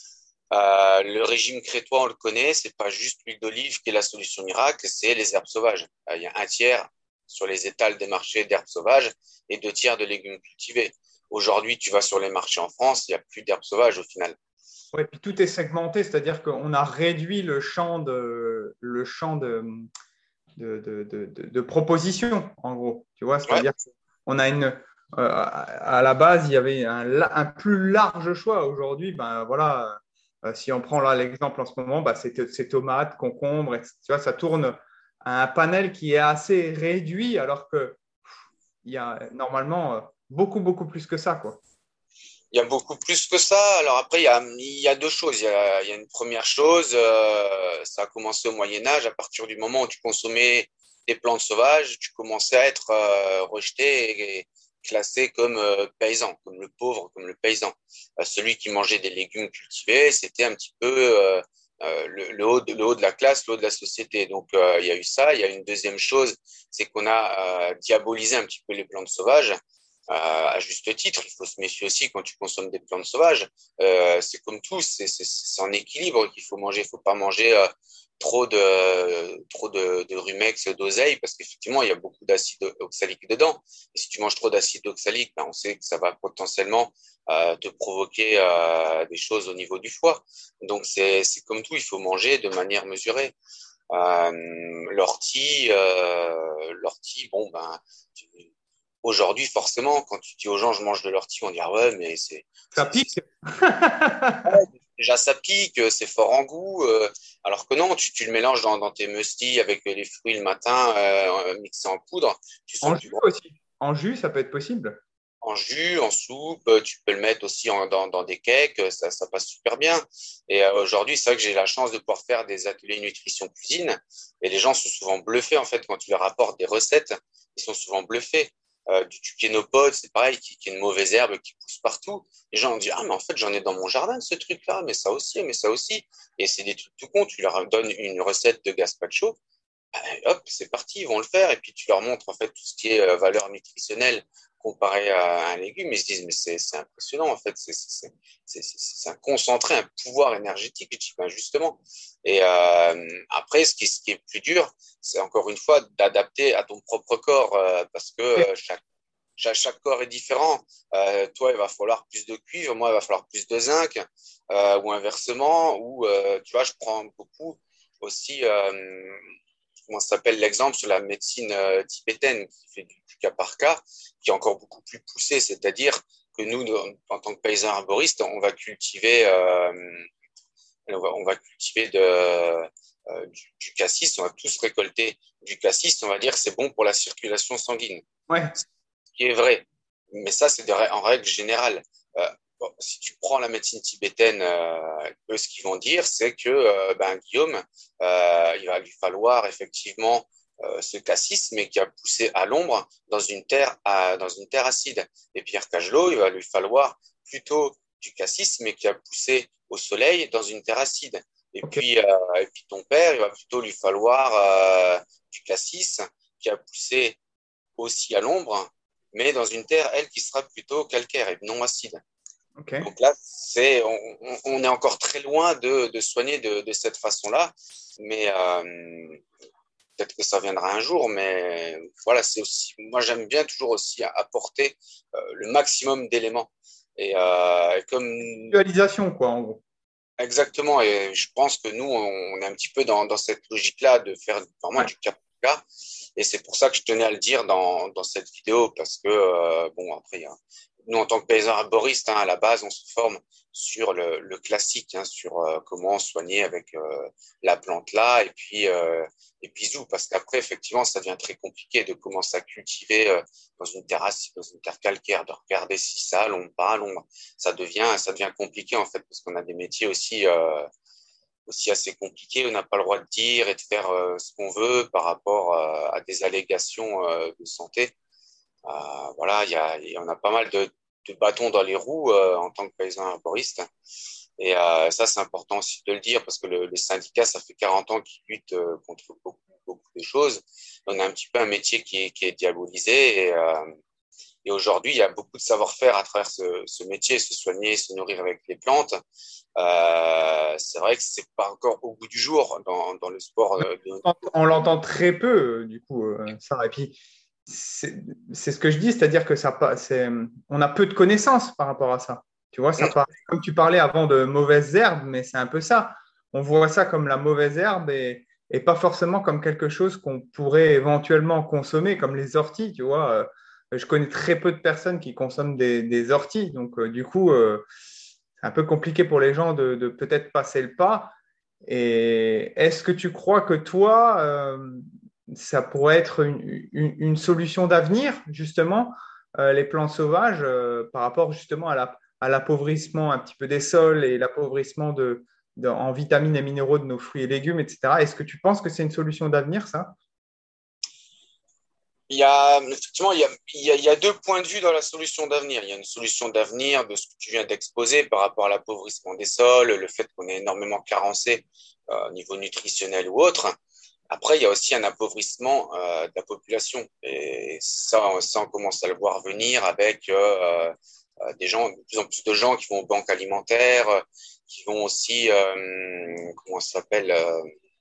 Euh, le régime crétois, on le connaît, c'est pas juste l'huile d'olive qui est la solution miracle, c'est les herbes sauvages. Euh, il y a un tiers sur les étals des marchés d'herbes sauvages et deux tiers de légumes cultivés. Aujourd'hui, tu vas sur les marchés en France, il n'y a plus d'herbes sauvages au final. Ouais, puis tout est segmenté, c'est-à-dire qu'on a réduit le champ de, le champ de, de, de, de, de- de propositions, en gros. Tu vois, Ouais, c'est-à-dire qu'on a une. Euh, à la base, il y avait un, la- un plus large choix. Aujourd'hui, ben voilà, euh, si on prend là l'exemple en ce moment, ben, c'est c'est tomates, concombres, et cetera. Tu vois, ça tourne à un panel qui est assez réduit, alors que il y a normalement euh, beaucoup, beaucoup plus que ça, quoi. il y a beaucoup plus que ça. Alors après, il y a, il y a deux choses. Il y a, il y a une première chose, euh, ça a commencé au Moyen Âge, à partir du moment où tu consommais des plantes sauvages, tu commençais à être euh, rejeté et classé comme euh, paysan, comme le pauvre, comme le paysan. Euh, celui qui mangeait des légumes cultivés, c'était un petit peu euh, euh, le, le, haut de, le haut de la classe, le haut de la société. Donc euh, il y a eu ça. Il y a une deuxième chose, c'est qu'on a euh, diabolisé un petit peu les plantes sauvages. Euh, à juste titre, il faut se méfier aussi quand tu consommes des plantes sauvages. Euh, c'est comme tout, c'est, c'est, c'est en équilibre qu'il faut manger. Il faut pas manger euh, trop de trop de, de rumex, d'oseille, parce qu'effectivement, il y a beaucoup d'acide oxalique dedans. Et si tu manges trop d'acide oxalique, ben, on sait que ça va potentiellement euh, te provoquer euh, des choses au niveau du foie. Donc c'est c'est comme tout, il faut manger de manière mesurée. Euh, l'ortie, euh, l'ortie, bon ben. Tu, Aujourd'hui, forcément, quand tu dis aux gens je mange de l'ortie, on dit ah ouais, mais c'est, Ça c'est, c'est- pique. déjà ça pique, c'est fort en goût. Euh, alors que non, tu, tu le mélanges dans, dans tes muesli avec les fruits le matin, euh, mixés en poudre, tu En sens du jus gros. aussi. En jus, ça peut être possible. en jus, en soupe, tu peux le mettre aussi en, dans, dans des cakes, ça, ça passe super bien. Et euh, aujourd'hui, c'est vrai que j'ai la chance de pouvoir faire des ateliers nutrition cuisine et les gens sont souvent bluffés en fait quand tu leur apportes des recettes, ils sont souvent bluffés. Euh, du, du kénopode, c'est pareil, qui, qui est une mauvaise herbe qui pousse partout. Les gens ont dit, ah, mais en fait, j'en ai dans mon jardin, ce truc-là, mais ça aussi, mais ça aussi. Et c'est des trucs tout cons. Tu leur donnes une recette de gazpacho, ben, hop, c'est parti, ils vont le faire. Et puis, tu leur montres, en fait, tout ce qui est euh, valeur nutritionnelle comparé à un légume. Ils se disent, mais c'est, c'est impressionnant, en fait. C'est, c'est, c'est, c'est, c'est un concentré, un pouvoir énergétique. Et je dis, ben, justement. Et euh, après, ce qui, ce qui est plus dur, c'est encore une fois d'adapter à ton propre corps, euh, parce que euh, chaque, chaque, chaque corps est différent. Euh, toi, il va falloir plus de cuivre, moi, il va falloir plus de zinc, euh, ou inversement, ou euh, tu vois, je prends beaucoup aussi, euh, comment ça s'appelle, l'exemple sur la médecine euh, tibétaine qui fait du, du cas par cas, qui est encore beaucoup plus poussé, c'est-à-dire que nous, en tant que paysans arboristes, on va cultiver, euh, on va, on va cultiver de, euh, du, du cassis, on va tous récolter du cassis, on va dire que c'est bon pour la circulation sanguine. Ouais. Ce qui est vrai. Mais ça, c'est en règle générale. Euh, bon, si tu prends la médecine tibétaine, euh, eux, ce qu'ils vont dire, c'est que euh, ben, Guillaume, euh, il va lui falloir effectivement euh, ce cassis, mais qui a poussé à l'ombre dans une terre à, dans une terre acide. Et Pierre Cagelot, il va lui falloir plutôt du cassis, mais qui a poussé au soleil dans une terre acide. Et Ok. puis, euh, et puis ton père, il va plutôt lui falloir euh, du cassis qui a poussé aussi à l'ombre, mais dans une terre, elle, qui sera plutôt calcaire et non acide. Ok. Donc là, c'est, on, on est encore très loin de, de soigner de, de cette façon-là, mais euh, peut-être que ça viendra un jour, mais voilà, c'est aussi, moi j'aime bien toujours aussi apporter euh, le maximum d'éléments. Et euh, comme Visualisation, quoi, en gros. exactement, et je pense que nous, on est un petit peu dans, dans cette logique-là de faire vraiment Ouais. du cas par cas. Et c'est pour ça que je tenais à le dire dans, dans cette vidéo, parce que, euh, bon, après, il y a, nous, en tant que paysans arboristes, hein, à la base, on se forme sur le, le classique, hein, sur euh, comment soigner avec euh, la plante là, et puis, euh, et puis zou, parce qu'après, effectivement, ça devient très compliqué de commencer à cultiver euh, dans une terrasse, dans une terre calcaire, de regarder si ça à l'ombre, pas à l'ombre. Ça devient, ça devient compliqué, en fait, parce qu'on a des métiers aussi, euh, aussi assez compliqués. On n'a pas le droit de dire et de faire euh, ce qu'on veut par rapport euh, à des allégations euh, de santé. Euh, voilà, il y a, y, on a pas mal de, de bâtons dans les roues euh, en tant que paysan arboriste. Et euh, ça, c'est important aussi de le dire parce que le, le syndicat, ça fait quarante ans qu'il lutte euh, contre beaucoup, beaucoup de choses. On a un petit peu un métier qui est, qui est diabolisé et, euh, et aujourd'hui, il y a beaucoup de savoir-faire à travers ce, ce métier, se soigner, se nourrir avec les plantes. Euh, c'est vrai que c'est pas encore au bout du jour dans, dans le sport de haut On l'entend très peu, euh, du coup, euh, ça. Et puis, c'est c'est ce que je dis, c'est-à-dire que ça, pa- c'est, on a peu de connaissances par rapport à ça. Tu vois, ça niveau. paraît, comme tu parlais avant de mauvaises herbes, mais c'est un peu ça. On voit ça comme la mauvaise herbe et, et pas forcément comme quelque chose qu'on pourrait éventuellement consommer, comme les orties, tu vois. Euh, Je connais très peu de personnes qui consomment des, des orties, donc euh, du coup, euh, c'est un peu compliqué pour les gens de, de peut-être passer le pas. Et est-ce que tu crois que toi, euh, ça pourrait être une, une- une solution d'avenir, justement, euh, les plantes sauvages, euh, par rapport justement à la, à l'appauvrissement un petit peu des sols et l'appauvrissement de, de- en vitamines et minéraux de nos fruits et légumes, et cetera. Est-ce que tu penses que c'est une solution d'avenir, ça? Il y a, effectivement, il y a, il y a, il y a deux points de vue dans la solution d'avenir. Il y a une solution d'avenir de ce que tu viens d'exposer par rapport à l'appauvrissement des sols, le fait qu'on est énormément carencé euh, au niveau nutritionnel ou autre. Après, il y a aussi un appauvrissement euh, de la population. Et ça, on- ça, on commence à le voir venir avec euh, euh, des gens, de plus en plus de gens qui vont aux banques alimentaires, euh, qui vont aussi, euh, comment ça s'appelle, euh,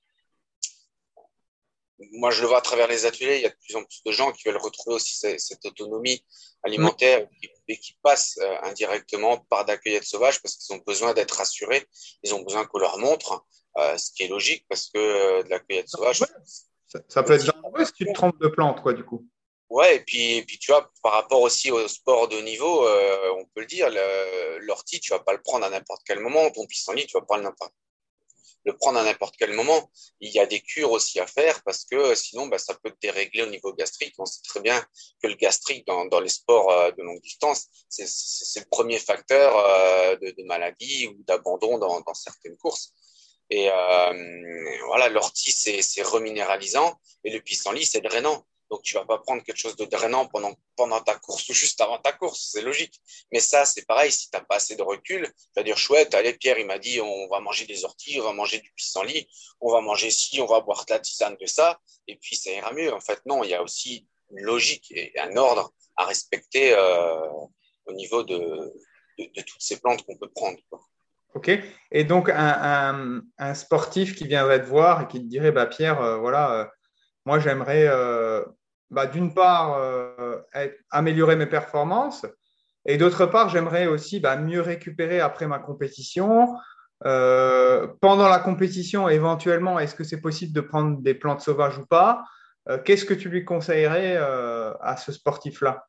moi, je le vois à travers les ateliers, il y a de plus en plus de gens qui veulent retrouver aussi cette, cette autonomie Oui. alimentaire et, et qui passent euh, indirectement par des cueillettes sauvages parce qu'ils ont besoin d'être rassurés, ils ont besoin qu'on leur montre, euh, ce qui est logique parce que euh, de la cueillette Ouais, sauvage, ça, ça peut être dangereux si tu te trompes de plante, quoi, du coup. ouais, et puis, et puis tu vois, par rapport aussi au sport de haut niveau, euh, on peut le dire, le- l'ortie, tu vas pas le prendre à n'importe quel moment, ton pissenlit, tu vas pas le n'importe. le prendre à n'importe quel moment. Il y a des cures aussi à faire parce que sinon, bah, ça peut te dérégler au niveau gastrique. On sait très bien que le gastrique dans, dans les sports euh, de longue distance, c'est, c'est, c'est le premier facteur euh, de, de maladie ou d'abandon dans, dans certaines courses. Et euh, voilà, l'ortie, c'est, c'est reminéralisant et le pissenlit, c'est drainant. Donc, tu vas pas prendre quelque chose de drainant pendant, pendant ta course ou juste avant ta course, c'est logique. Mais ça, c'est pareil, si tu n'as pas assez de recul, tu vas dire, chouette, allez, Pierre, il m'a dit, on va manger des orties, on va manger du pissenlit, on va manger ci, on va boire de la tisane de ça, et puis ça ira mieux. En fait, non, il y a aussi une logique et un ordre à respecter euh, au niveau de, de, de toutes ces plantes qu'on peut prendre, quoi. OK. Et donc, un, un- un sportif qui viendrait te voir et qui te dirait, bah, Pierre, euh, voilà, euh, moi, j'aimerais, euh, bah, d'une part, euh, être- améliorer mes performances et d'autre part, j'aimerais aussi bah, mieux récupérer après ma compétition. Euh, pendant la compétition, éventuellement, est-ce que c'est possible de prendre des plantes sauvages ou pas? Euh, qu'est-ce que tu lui conseillerais euh, à ce sportif-là?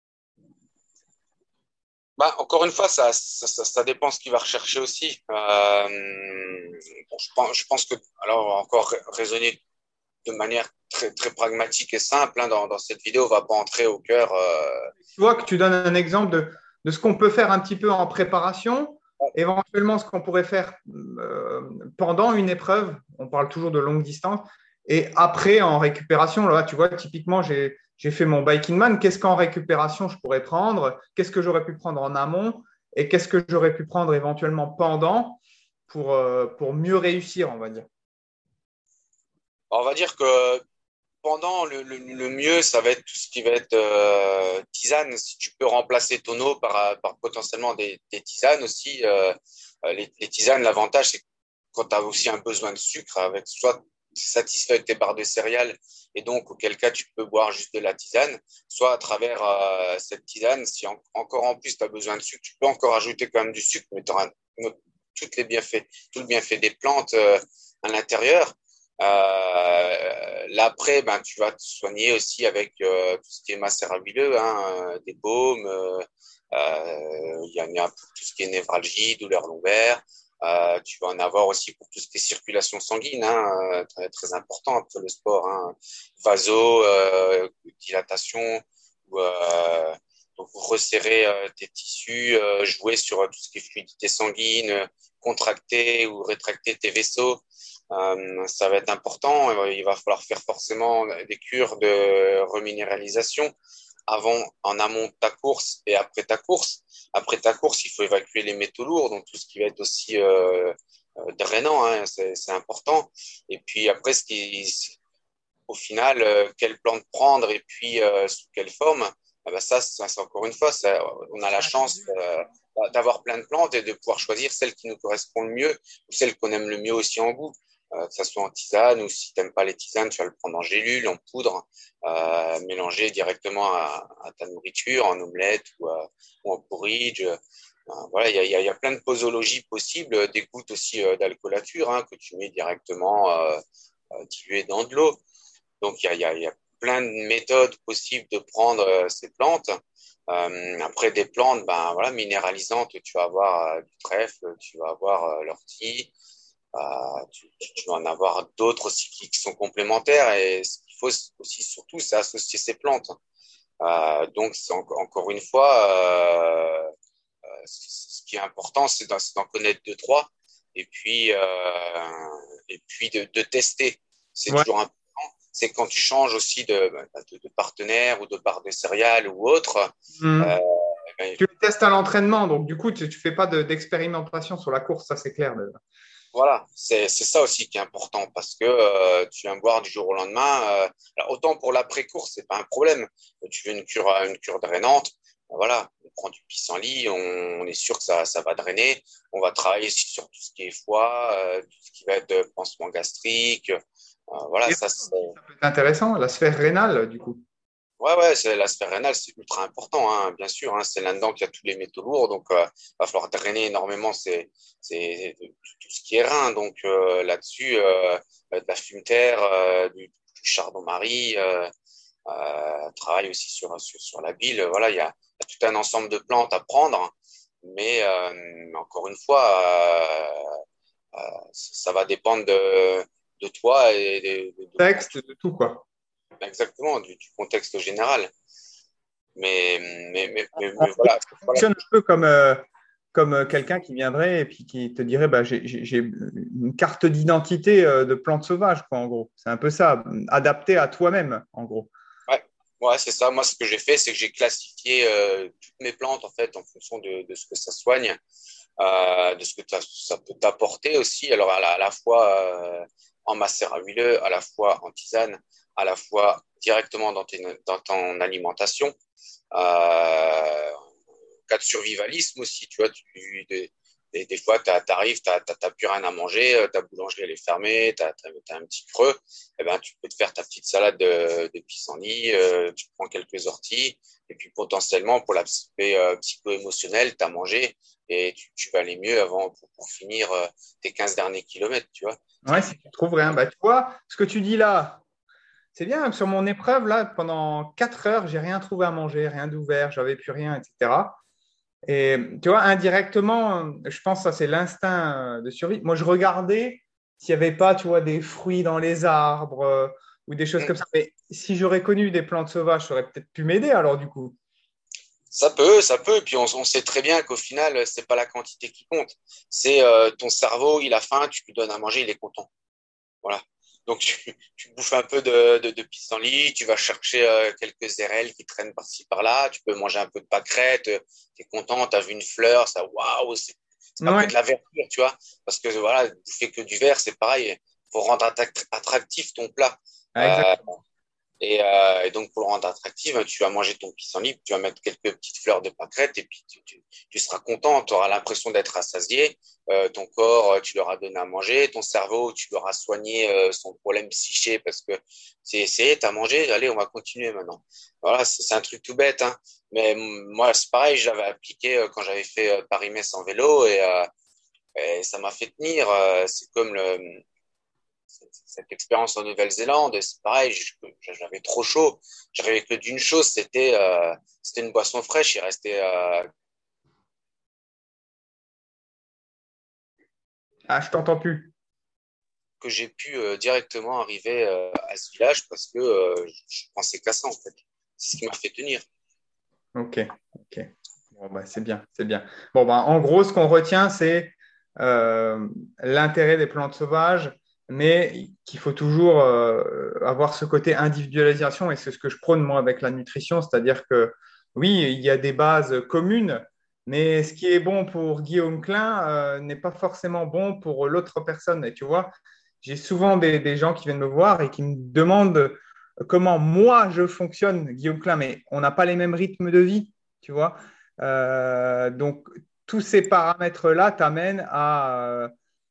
Bah, encore une fois, ça, ça, ça, ça dépend ce qu'il va rechercher aussi. Euh, bon, je pense, je pense que, alors, encore raisonner de manière très, très pragmatique et simple, hein, dans, dans cette vidéo, on va pas entrer au cœur. Euh, Tu vois que tu donnes un exemple de, de ce qu'on peut faire un petit peu en préparation, éventuellement ce qu'on pourrait faire euh, pendant une épreuve, on parle toujours de longue distance, et après en récupération, là tu vois, typiquement j'ai, j'ai fait mon biking man, qu'est-ce qu'en récupération je pourrais prendre, qu'est-ce que j'aurais pu prendre en amont, et qu'est-ce que j'aurais pu prendre éventuellement pendant pour, euh, pour mieux réussir, on va dire. on va dire que pendant le, le, le mieux, ça va être tout ce qui va être euh, tisane. Si tu peux remplacer ton eau par, par potentiellement des, des tisanes aussi. Euh, les, les tisanes, l'avantage, c'est que quand tu as aussi un besoin de sucre, avec soit satisfait tes barres de céréales, et donc auquel cas tu peux boire juste de la tisane, soit à travers euh, cette tisane, si en, encore en plus tu as besoin de sucre, tu peux encore ajouter quand même du sucre, mais tu auras toutes les bienfaits, tout le bienfait des plantes euh, à l'intérieur. Euh, là après, ben tu vas te soigner aussi avec euh, tout ce qui est macérabileux, hein, euh, des baumes. Euh, euh, il y a, il y a pour tout ce qui est névralgie, douleur lombaire. Euh, tu vas en avoir aussi pour tout ce qui est circulation sanguine, hein, euh, très, très important après le sport, hein, vaso, euh, dilatation, ou, euh, donc resserrer euh, tes tissus, euh, jouer sur euh, tout ce qui est fluidité sanguine, euh, contracter ou rétracter tes vaisseaux. Euh, ça va être important. Il va falloir faire forcément des cures de reminéralisation avant, en amont de ta course et après ta course. Après ta course, il faut évacuer les métaux lourds, donc tout ce qui va être aussi euh, euh, drainant, hein, c'est, c'est important. Et puis après, ce qui, au final, euh, quelle plante prendre et puis euh, sous quelle forme, eh ben ça, ça, c'est encore une fois, ça, on a la chance euh, d'avoir plein de plantes et de pouvoir choisir celle qui nous correspond le mieux ou celle qu'on aime le mieux aussi en goût. Euh, que ça soit en tisane ou si tu n'aimes pas les tisanes, tu vas le prendre en gélule, en poudre, euh, mélanger directement à, à ta nourriture, en omelette ou, à, ou en porridge. Euh, voilà, il y a, y, a, y a plein de posologies possibles, des gouttes aussi euh, d'alcoolature, hein, que tu mets directement euh, euh, diluées dans de l'eau. Donc, il y a, y, a, y a plein de méthodes possibles de prendre euh, ces plantes. Euh, après, des plantes ben, voilà, minéralisantes, tu vas avoir euh, du trèfle, tu vas avoir euh, l'ortie, euh, tu, tu, tu, vas en avoir d'autres aussi qui, qui sont complémentaires. Et ce qu'il faut aussi, surtout, c'est associer ces plantes. Euh, donc, c'est en, encore une fois, euh, ce qui est important, c'est d'en, c'est d'en connaître deux, trois, et puis, euh, et puis de, de tester. C'est Ouais. toujours important. C'est quand tu changes aussi de, de, de partenaire ou de barre de céréales ou autre. Mmh. Euh, ben, Tu le testes à l'entraînement, donc du coup, tu ne fais pas de, d'expérimentation sur la course, ça c'est clair. Déjà. voilà, c'est, c'est ça aussi qui est important parce que euh, tu viens boire du jour au lendemain. Euh, alors autant pour l'après-course, c'est pas un problème. Tu veux une cure, une cure drainante, ben voilà, on prend du pissenlit, on, on est sûr que ça, ça va drainer. On va travailler sur tout ce qui est foie, euh, tout ce qui va être de pansement gastrique. Euh, voilà, Et ça c'est. ça peut être intéressant, la sphère rénale, du coup. Ouais, ouais, c'est la sphère rénale, c'est ultra important, hein, bien sûr. Hein, c'est là-dedans qu'il y a tous les métaux lourds, donc euh, va falloir drainer énormément c'est, c'est, tout, tout ce qui est rein. Donc euh, là-dessus, euh, de la fumeterre, euh, du, du chardon-marie, euh, euh, travaille aussi sur, sur, sur la bile. Voilà, il y a, il y a tout un ensemble de plantes à prendre, mais euh, encore une fois, euh, ça va dépendre de, de toi et de, de, de Texte, de tout, quoi. exactement du, du contexte général. Mais, mais, mais, mais, On mais voilà, voilà. fonctionne un peu comme, euh, comme euh, quelqu'un qui viendrait et puis qui te dirait bah, j'ai, j'ai- j'ai une carte d'identité euh, de plante sauvage, quoi, en gros. C'est un peu ça, adapté à toi-même, en gros. Ouais, ouais, c'est ça. Moi, ce que j'ai fait, c'est que j'ai classifié euh, toutes mes plantes en fait en fonction de, de ce que ça soigne, euh, de ce que ça, ça peut t'apporter aussi. Alors à la, à la fois euh, en macérat huileux, à la fois en tisane, à la fois directement dans, tes, dans ton alimentation. Euh, cas de survivalisme aussi, tu vois, tu, des, des, des fois, tu arrives, tu n'as plus rien à manger, euh, ta boulangerie elle est fermée, tu as, un petit creux, eh ben, tu peux te faire ta petite salade de, de pissenlit, euh, tu prends quelques orties, et puis potentiellement, pour l'aspect euh, psycho-émotionnel, tu as mangé, et tu, tu vas aller mieux avant pour, pour finir euh, tes quinze derniers kilomètres, tu vois. Ouais, si tu trouves rien. Bah, tu vois, ce que tu dis là, c'est bien. Sur mon épreuve, là, pendant quatre heures, j'ai rien trouvé à manger, rien d'ouvert, j'avais plus rien, et cetera. Et tu vois, indirectement, je pense que ça, c'est l'instinct euh, de survie. Moi, je regardais s'il n'y avait pas, tu vois, des fruits dans les arbres euh, ou des choses comme ça. Mais si j'aurais connu des plantes sauvages, ça aurait peut-être pu m'aider alors, du coup. Ça peut, ça peut. Et puis on, on sait très bien qu'au final, c'est pas la quantité qui compte. C'est euh, ton cerveau, il a faim, tu lui donnes à manger, il est content. Voilà. Donc tu, tu bouffes un peu de, de, de pissenlit, tu vas chercher euh, quelques érelles qui traînent par-ci par-là, tu peux manger un peu de pâquerette, tu es content, tu as vu une fleur, ça waouh, c'est c'est pas que Ouais, de la verdure, tu vois. Parce que voilà, bouffer que du vert, c'est pareil. Faut rendre attract- attractif ton plat. exact. Euh, et, euh, et donc, pour le rendre attractif, tu vas manger ton pissenlit, tu vas mettre quelques petites fleurs de pâquerette et puis tu, tu, tu seras content. Tu auras l'impression d'être rassasié. Euh, ton corps, euh, tu leur as donné à manger. Ton cerveau, tu leur as soigné euh, son problème psyché parce que c'est essayé, tu as mangé. Allez, on va continuer maintenant. Voilà, c'est un truc tout bête, hein. Mais moi, c'est pareil, j'avais appliqué euh, quand j'avais fait euh, Paris-Metz en vélo et, euh, et ça m'a fait tenir. Euh, c'est comme le cette expérience en Nouvelle-Zélande, c'est pareil, j'avais trop chaud. J'arrivais que d'une chose, c'était euh, c'était une boisson fraîche. Il restait euh, Ah, je t'entends plus. que j'ai pu euh, directement arriver euh, à ce village parce que euh, je pensais qu'à ça en fait. C'est ce qui m'a fait tenir. Ok, ok. Bon, bah, c'est bien, c'est bien. Bon, bah, en gros, ce qu'on retient, c'est euh, l'intérêt des plantes sauvages, mais qu'il faut toujours euh, avoir ce côté individualisation, et c'est ce que je prône moi avec la nutrition, c'est-à-dire que oui, il y a des bases communes, mais ce qui est bon pour Guillaume Klein euh, n'est pas forcément bon pour l'autre personne. Et tu vois, j'ai souvent des, des gens qui viennent me voir et qui me demandent comment moi je fonctionne, Guillaume Klein, mais on n'a pas les mêmes rythmes de vie, tu vois. Euh, donc, tous ces paramètres-là t'amènent à,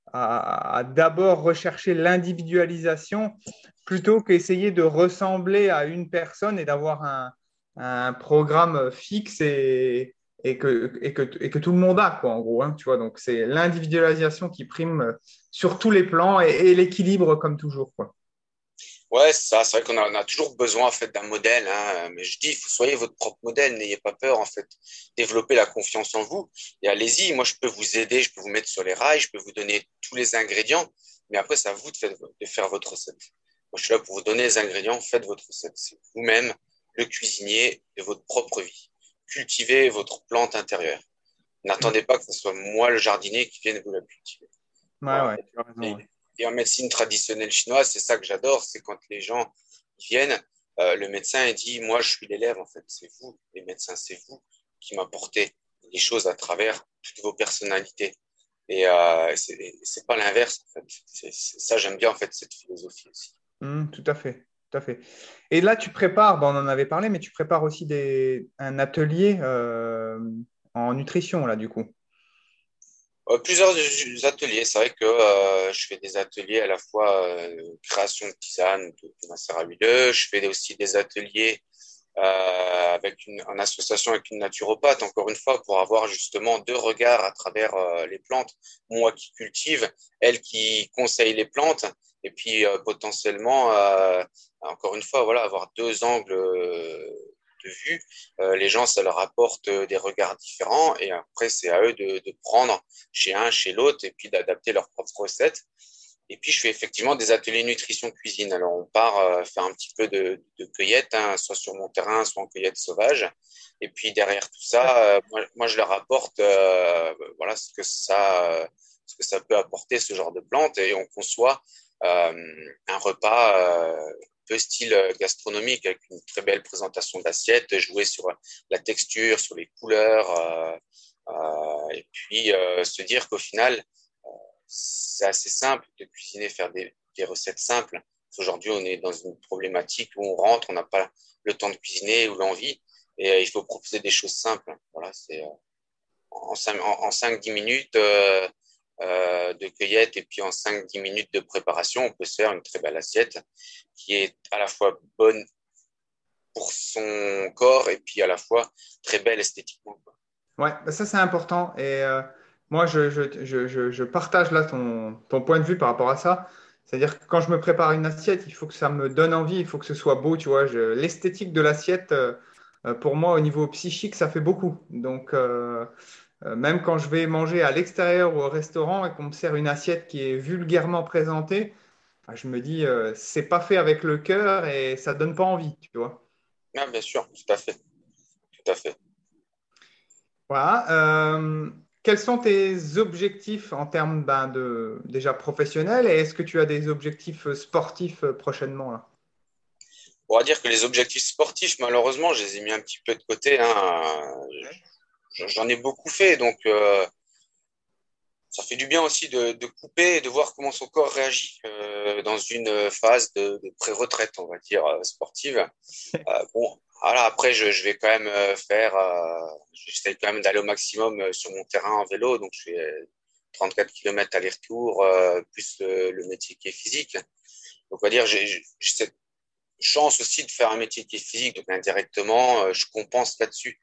à, à d'abord rechercher l'individualisation plutôt qu'essayer de ressembler à une personne et d'avoir un, un programme fixe et, et, que, et, que, et que tout le monde a, quoi, en gros. Hein, tu vois, donc, c'est l'individualisation qui prime sur tous les plans et, et l'équilibre, comme toujours, quoi. Ouais, c'est ça. C'est vrai qu'on a, on a toujours besoin en fait d'un modèle, hein. Mais je dis, il faut soyez votre propre modèle. N'ayez pas peur en fait. Développez la confiance en vous et allez-y. Moi, je peux vous aider, je peux vous mettre sur les rails, je peux vous donner tous les ingrédients. Mais après, c'est à vous de faire, de faire votre recette. Moi, je suis là pour vous donner les ingrédients. Faites votre recette. C'est vous-même le cuisinier de votre propre vie. Cultivez votre plante intérieure. N'attendez pas que ce soit moi le jardinier qui vienne vous la cultiver. Ouais, Voilà. ouais, tu as raison. Et, Ouais. et en médecine traditionnelle chinoise, c'est ça que j'adore, c'est quand les gens viennent, euh, le médecin il dit, moi je suis l'élève en fait, c'est vous les médecins, c'est vous qui m'apportez les choses à travers toutes vos personnalités. Et euh, c'est c'est pas l'inverse en fait. C'est, c'est- ça j'aime bien en fait cette philosophie aussi. Hum, tout à fait, tout à fait. Et là, tu prépares, bon, on en avait parlé, mais tu prépares aussi des, un atelier euh, en nutrition, là, du coup. Euh, plusieurs ateliers, c'est vrai que euh, je fais des ateliers à la fois euh, création de tisane, de, de macérat huileux, je fais aussi des ateliers euh, avec une, en association avec une naturopathe, encore une fois, pour avoir justement deux regards à travers euh, les plantes. Moi qui cultive, elle qui conseille les plantes, et puis euh, potentiellement, euh, encore une fois, voilà, avoir deux angles, euh, de vue. Euh, les gens, ça leur apporte des regards différents et après, c'est à eux de, de prendre chez un, chez l'autre et puis d'adapter leurs propres recettes. Et puis, je fais effectivement des ateliers nutrition cuisine. Alors, on part euh, faire un petit peu de, de cueillette, hein, soit sur mon terrain, soit en cueillette sauvage. Et puis, derrière tout ça, euh, moi, moi, je leur apporte euh, voilà, ce que ça, euh, ce que ça peut apporter, ce genre de plante. Et on conçoit euh, un repas euh, un peu style gastronomique, avec une très belle présentation d'assiette, jouer sur la texture, sur les couleurs. Euh, euh, et puis, euh, se dire qu'au final, c'est assez simple de cuisiner, faire des, des recettes simples. Aujourd'hui, on est dans une problématique où on rentre, on n'a pas le temps de cuisiner ou l'envie, et euh, il faut proposer des choses simples. Voilà, c'est euh, en cinq, en, en cinq dix minutes euh, euh, de cueillette et puis en cinq dix minutes de préparation, on peut se faire une très belle assiette qui est à la fois bonne pour son corps et puis à la fois très belle esthétiquement, quoi. Ouais, bah ça c'est important. Et euh, moi, je, je, je, je, je partage là ton, ton point de vue par rapport à ça. C'est-à-dire que quand je me prépare une assiette, il faut que ça me donne envie, il faut que ce soit beau, tu vois. Je- l'esthétique de l'assiette, euh, euh, pour moi, au niveau psychique, ça fait beaucoup. Donc, euh, euh, même quand je vais manger à l'extérieur ou au restaurant et qu'on me sert une assiette qui est vulgairement présentée, bah, je me dis, euh, c'est pas fait avec le cœur et ça donne pas envie, tu vois. Ah, bien sûr, tout à fait, tout à fait. Voilà. Euh, quels sont tes objectifs en termes ben, de déjà professionnels et est-ce que tu as des objectifs euh, sportifs euh, prochainement là? On va dire que les objectifs sportifs, malheureusement, je les ai mis un petit peu de côté, hein. J'en ai beaucoup fait, donc euh, ça fait du bien aussi de, de couper et de voir comment son corps réagit euh, dans une phase de, de pré-retraite, on va dire, euh, sportive. Euh, bon, voilà, après, je, je vais quand même euh, faire, euh, j'essaie quand même d'aller au maximum euh, sur mon terrain en vélo, donc je fais euh, trente-quatre kilomètres aller-retour, euh, plus le, le métier qui est physique. Donc, on va dire, j'ai j'ai cette chance aussi de faire un métier qui est physique, donc indirectement, euh, je compense là-dessus.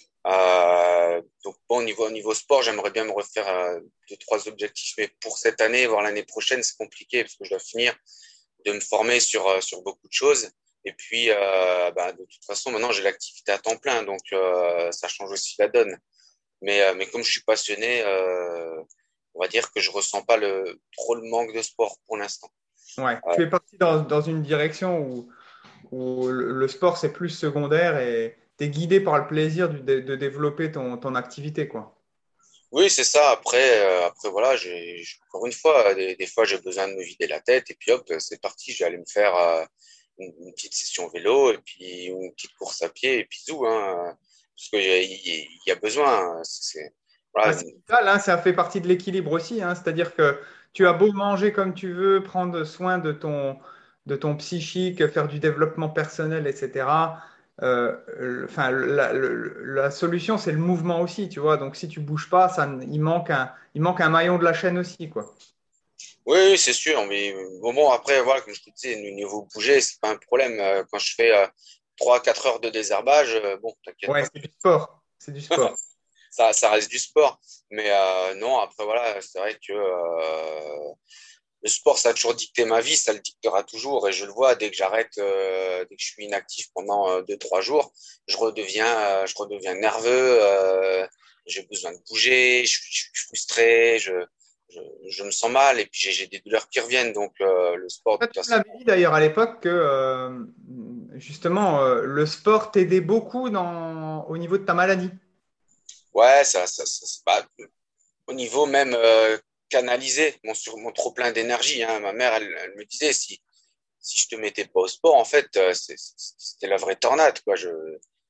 Euh, donc bon, au niveau, au niveau sport, j'aimerais bien me refaire euh, deux, trois objectifs, mais pour cette année, voire l'année prochaine, c'est compliqué parce que je dois finir de me former sur, euh, sur beaucoup de choses. Et puis, euh, bah, de toute façon, maintenant, j'ai l'activité à temps plein, donc euh, ça change aussi la donne. Mais, euh, mais comme je suis passionné, euh, on va dire que je ressens pas le, trop le manque de sport pour l'instant. Ouais, Euh, tu es parti dans, dans une direction où, où le, le sport c'est plus secondaire et tu es guidé par le plaisir du- de, de développer ton, ton activité, quoi. oui, c'est ça. Après, euh, après voilà, j'ai j'ai- encore une fois, des, des fois, j'ai besoin de me vider la tête et puis hop, c'est parti. Je vais aller me faire euh, une, une petite session vélo et puis une petite course à pied et puis zou, hein, parce qu'il y, a- il y a besoin. Hein. C'est, Ah, voilà, c'est vital, hein, ça fait partie de l'équilibre aussi, hein, c'est-à-dire que tu as beau manger comme tu veux, prendre soin de ton, de ton psychique, faire du développement personnel, et cetera euh, le- enfin, la, le- la solution, c'est le mouvement aussi, tu vois. Donc, si tu bouges pas, ça, il manque un, il manque un maillon de la chaîne aussi, quoi. oui, oui, c'est sûr. Mais bon, bon, après, voilà, comme je te disais, au niveau bouger, c'est pas un problème. Euh, Quand je fais euh, trois, quatre heures de désherbage, euh, bon, t'inquiète Ouais, pas. c'est du sport. C'est du sport. Ça, ça reste du sport. Mais euh, non, après, voilà, c'est vrai que euh, le sport, ça a toujours dicté ma vie, ça le dictera toujours. Et je le vois, dès que j'arrête, euh, dès que je suis inactif pendant euh, deux, trois jours, je redeviens, euh, je redeviens nerveux, euh, j'ai besoin de bouger, je, suis je suis frustré, je, je, je me sens mal et puis j'ai j'ai des douleurs qui reviennent. Donc, euh, le sport, de Toi, toute tu façon. m'avais dit d'ailleurs à l'époque que euh, justement euh, le sport t'aidait beaucoup dans, au niveau de ta maladie. Ouais, ça, ça, ça, ça- bah, au niveau même euh, canaliser mon, sur, mon trop plein d'énergie. Hein. Ma mère, elle, elle me disait, si, si je te mettais pas au sport, en fait, euh, c'est- c'est- c'était la vraie tornade, quoi. Je,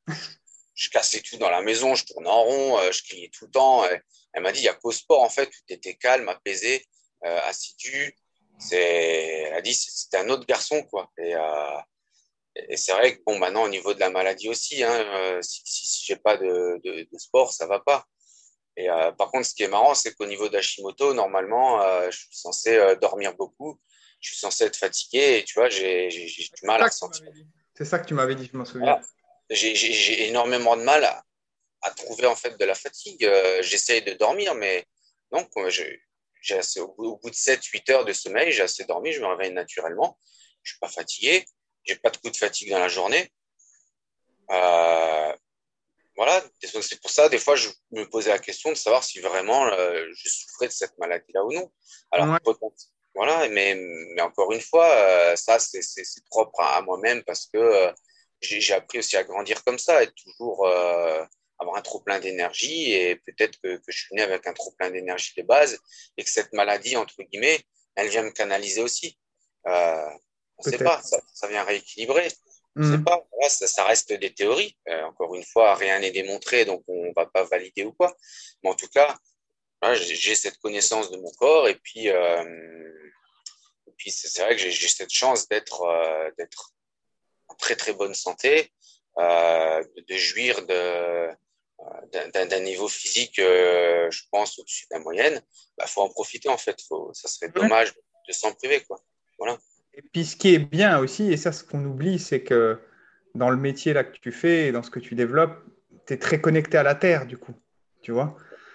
je cassais tout dans la maison, je tournais en rond, euh, je criais tout le temps. Et elle m'a dit, il n'y a qu'au sport, en fait, où tu étais calme, apaisé, euh, assidu. C'est, elle a dit, c'était un autre garçon, quoi. Et, euh, et c'est vrai que, bon, maintenant, au niveau de la maladie aussi, hein, euh, si, si, si j'ai pas de, de, de sport, ça va pas. Et euh, par contre, ce qui est marrant, c'est qu'au niveau d'Hashimoto, normalement, euh, je suis censé euh, dormir beaucoup, je suis censé être fatigué, et tu vois, j'ai j'ai- j'ai du C'est mal à ça que tu ressentir. m'avais dit. C'est ça que tu m'avais dit, je m'en souviens. Voilà. J'ai j'ai- j'ai énormément de mal à, à trouver en fait de la fatigue. Euh, j'essaye de dormir, mais non, quoi, je- j'ai assez, au bout, au bout de sept huit heures de sommeil, j'ai assez dormi, je me réveille naturellement, je suis pas fatigué, j'ai pas de coup de fatigue dans la journée. Euh, voilà, c'est pour ça, des fois, je me posais la question de savoir si vraiment euh, je souffrais de cette maladie-là ou non. Alors, Ouais, peut-être, voilà, mais, mais encore une fois, euh, ça, c'est c'est- c'est propre à, à moi-même parce que euh, j'ai j'ai appris aussi à grandir comme ça, et toujours euh, avoir un trop-plein d'énergie, et peut-être que, que je suis né avec un trop-plein d'énergie de base, et que cette maladie, entre guillemets, elle vient me canaliser aussi. Euh, on ne sait peut-être. pas, ça, ça vient rééquilibrer. On sait Mhm. pas. Voilà, ça, ça reste des théories. Euh, encore une fois, rien n'est démontré, donc on va pas valider ou quoi. Mais en tout cas, voilà, j'ai j'ai cette connaissance de mon corps, et puis, euh, et puis c'est c'est vrai que j'ai j'ai cette chance d'être euh, d'être en très très bonne santé, euh, de, de jouir de d'un d'un- d'un niveau physique, euh, je pense, au-dessus de la moyenne. Bah, faut en profiter en fait. Faut, ça serait Ouais. dommage de s'en priver, quoi. Voilà. Et puis ce qui est bien aussi, et ça, ce qu'on oublie, c'est que dans le métier là que tu fais et dans ce que tu développes, tu es très connecté à la terre, du coup. Tu vois?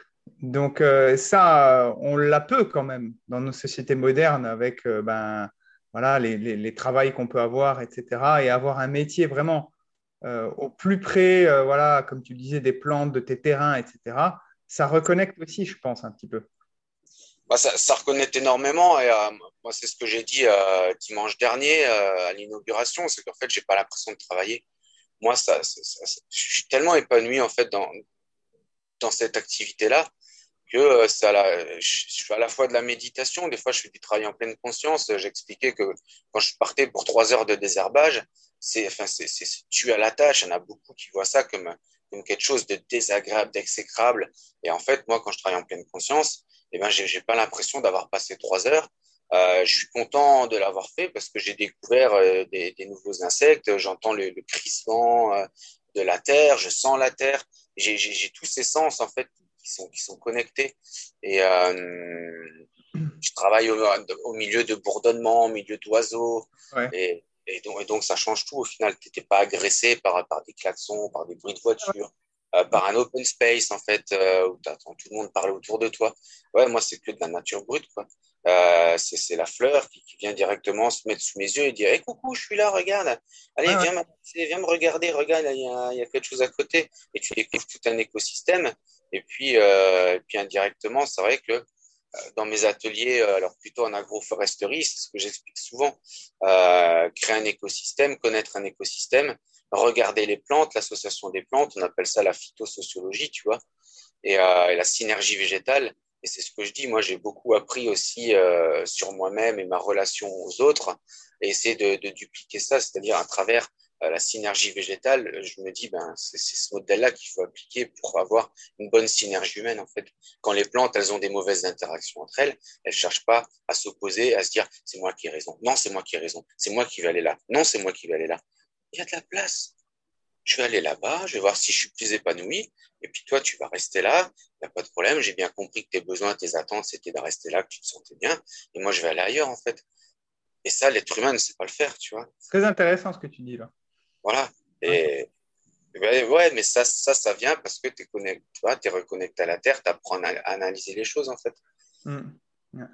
Donc euh, ça, euh, on l'a peu quand même dans nos sociétés modernes avec euh, ben, voilà, les, les, les travails qu'on peut avoir, et cetera. Et avoir un métier vraiment euh, au plus près, euh, voilà, comme tu disais, des plantes, de tes terrains, et cetera. Ça reconnecte aussi, je pense, un petit peu. Bah, ça, ça reconnaît énormément, et euh, moi c'est ce que j'ai dit euh, dimanche dernier euh, à l'inauguration, c'est qu'en fait j'ai pas l'impression de travailler. Moi ça, ça- ça- ça- je suis tellement épanoui en fait dans dans cette activité-là que euh, ça la, je, je fais à la fois de la méditation, des fois je fais du travail en pleine conscience. J'expliquais que quand je partais pour trois heures de désherbage, c'est enfin c'est c'est c'est tu à la tâche. Il y en a beaucoup qui voient ça comme comme quelque chose de désagréable, d'exécrable. Et en fait, moi, quand je travaille en pleine conscience, eh ben, j'ai, j'ai pas l'impression d'avoir passé trois heures. Euh, je suis content de l'avoir fait parce que j'ai découvert euh, des, des nouveaux insectes. J'entends le, le crissement euh, de la terre, je sens la terre. J'ai, j'ai, j'ai tous ces sens en fait qui sont qui sont connectés. Et euh, je travaille au, au milieu de bourdonnements, au milieu d'oiseaux, Ouais. et, et, donc, et donc ça change tout au final. Tu n'étais pas agressé par, par des klaxons, par des bruits de voiture, euh, par un open space en fait, euh, où t'entends tout le monde parler autour de toi. Ouais, moi c'est que de la nature brute, quoi. Euh, c'est, c'est la fleur qui, qui vient directement se mettre sous mes yeux et dire hey, coucou, je suis là, regarde. Ouais, Allez, ouais. viens, m'abriter, viens me regarder, regarde, il y a, il y a quelque chose à côté. Et tu découvres tout un écosystème. Et puis, euh, et puis indirectement, c'est vrai que dans mes ateliers, euh, alors plutôt en agroforesterie, c'est ce que j'explique souvent, euh, créer un écosystème, connaître un écosystème, regarder les plantes, l'association des plantes, on appelle ça la phytosociologie, tu vois, et, euh, et la synergie végétale. Et c'est ce que je dis, moi j'ai beaucoup appris aussi euh, sur moi-même et ma relation aux autres, et essayer de, de dupliquer ça, c'est-à-dire à travers euh, la synergie végétale, je me dis, ben, c'est c'est ce modèle-là qu'il faut appliquer pour avoir une bonne synergie humaine, en fait. Quand les plantes, elles ont des mauvaises interactions entre elles, elles cherchent pas à s'opposer, à se dire, c'est moi qui ai raison. Non, c'est moi qui ai raison. C'est moi qui vais aller là. Non, c'est moi qui vais aller là. Il y a de la place. Je vais aller là-bas, je vais voir si je suis plus épanoui. Et puis toi, tu vas rester là. Il n'y a pas de problème. J'ai bien compris que tes besoins, tes attentes, c'était de rester là, que tu te sentais bien. Et moi, je vais aller ailleurs, en fait. Et ça, l'être humain ne sait pas le faire, tu vois. Très intéressant ce que tu dis là. Voilà. Ouais. Et, et ben, ouais, mais ça, ça, ça vient parce que t'es connecté, tu vois, t'es reconnecté à la Terre, t'apprends à analyser les choses, en fait. Mm. Ouais.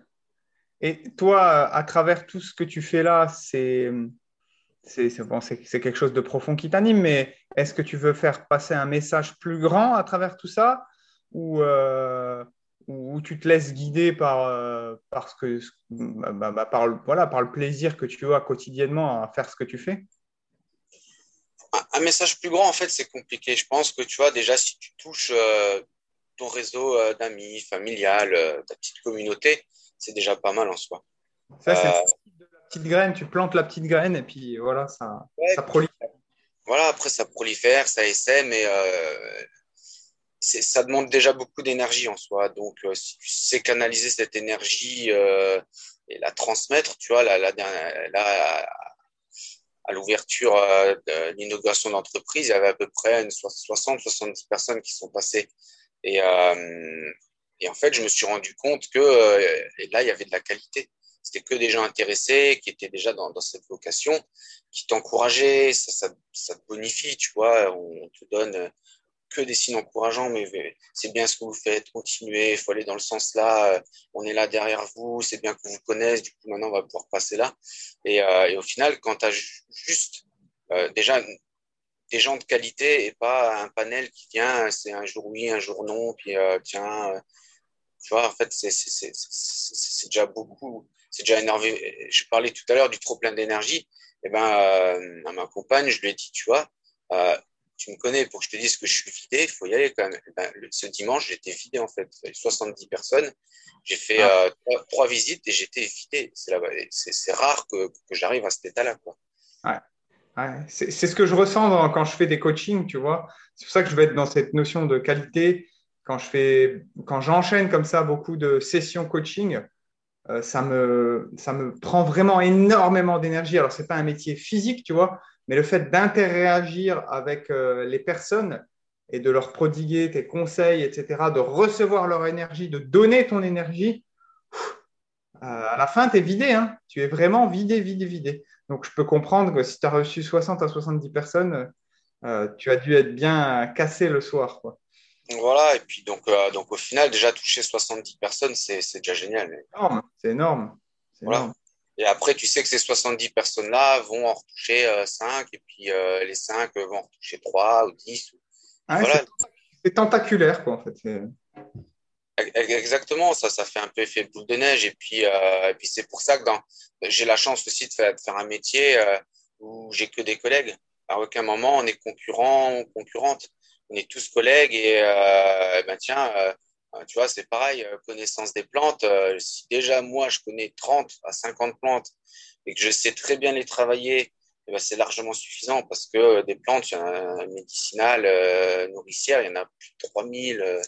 Et toi, à travers tout ce que tu fais là, c'est c'est c'est bon, c'est c'est quelque chose de profond qui t'anime, mais est-ce que tu veux faire passer un message plus grand à travers tout ça ou, euh, ou tu te laisses guider par, euh, par, ce que, bah, bah, par, le, voilà, par le plaisir que tu as quotidiennement à faire ce que tu fais? Un, un message plus grand, en fait, c'est compliqué. Je pense que, tu vois, déjà, si tu touches euh, ton réseau euh, d'amis, familial, euh, ta petite communauté, c'est déjà pas mal en soi. Ça, c'est le Euh, principe de la petite graine. Tu plantes la petite graine et puis voilà, ça, ouais, ça prolifère. voilà, après, ça prolifère, ça essaie, mais euh, c'est, ça demande déjà beaucoup d'énergie en soi. Donc, euh, si tu sais canaliser cette énergie euh, et la transmettre, tu vois, la, la, dernière- là, à l'ouverture euh, de l'inauguration d'entreprise, il y avait à peu près une soixante soixante-dix personnes qui sont passées. Et, euh, et en fait, je me suis rendu compte que euh, et là, il y avait de la qualité. C'était que des gens intéressés, qui étaient déjà dans, dans cette vocation, qui t'encourageaient, ça, ça, ça te bonifie, tu vois. On te donne que des signes encourageants, mais c'est bien ce que vous faites, continuez, il faut aller dans le sens là, euh, on est là derrière vous, c'est bien qu'on vous connaisse, du coup maintenant on va pouvoir passer là. Et, euh, et au final, quand tu as ju- juste, euh, déjà, des gens de qualité et pas un panel qui vient, c'est un jour oui, un jour non, puis euh, tiens, euh, tu vois, en fait, c'est c'est- c'est- c'est- c'est déjà beaucoup, c'est déjà énervé. Je parlais tout à l'heure du trop plein d'énergie. Et ben, euh, à ma compagne, je lui ai dit, tu vois, euh, tu me connais pour que je te dise que je suis vidé, il faut y aller quand même. Eh ben, le- ce dimanche, j'étais vidé en fait. Il y avait soixante-dix personnes. J'ai fait Ah, euh, trois, trois visites et j'étais vidé. C'est là, c'est c'est rare que, que j'arrive à cet état-là, quoi. ouais, ouais. C'est c'est ce que je ressens dans- quand je fais des coachings, tu vois. C'est pour ça que je vais être dans cette notion de qualité. Quand je fais, quand j'enchaîne comme ça beaucoup de sessions coaching, euh, ça me, ça me prend vraiment énormément d'énergie. Alors, c'est pas un métier physique, tu vois, mais le fait d'interagir avec euh, les personnes et de leur prodiguer tes conseils, et cetera, de recevoir leur énergie, de donner ton énergie, euh, à la fin, tu es vidé, hein. Tu es vraiment vidé, vidé, vidé. Donc, je peux comprendre que si tu as reçu soixante à soixante-dix personnes, euh, tu as dû être bien cassé le soir, quoi. Donc, voilà, et puis donc, euh, donc au final, déjà toucher soixante-dix personnes, c'est c'est déjà génial. Énorme, c'est énorme. C'est Voilà. énorme. Et après, tu sais que ces soixante-dix personnes-là vont en retoucher euh, cinq, et puis euh, les cinq vont en retoucher trois ou dix. Puis Ouais, c'est voilà, c'est tentaculaire, quoi, en fait. C'est- E- exactement, ça, ça fait un peu effet boule de neige. Et puis, euh, et puis c'est pour ça que dans, j'ai la chance aussi de faire, de faire un métier euh, où j'ai que des collègues. À aucun moment on est concurrent ou concurrente. On est tous collègues et euh, ben tiens, euh, euh, tu vois, c'est pareil, euh, connaissance des plantes. Euh, si déjà moi je connais trente à cinquante plantes et que je sais très bien les travailler, eh ben, c'est largement suffisant parce que euh, des plantes, il y en a médicinales, euh, nourricières, il y en a plus de trois mille. Euh,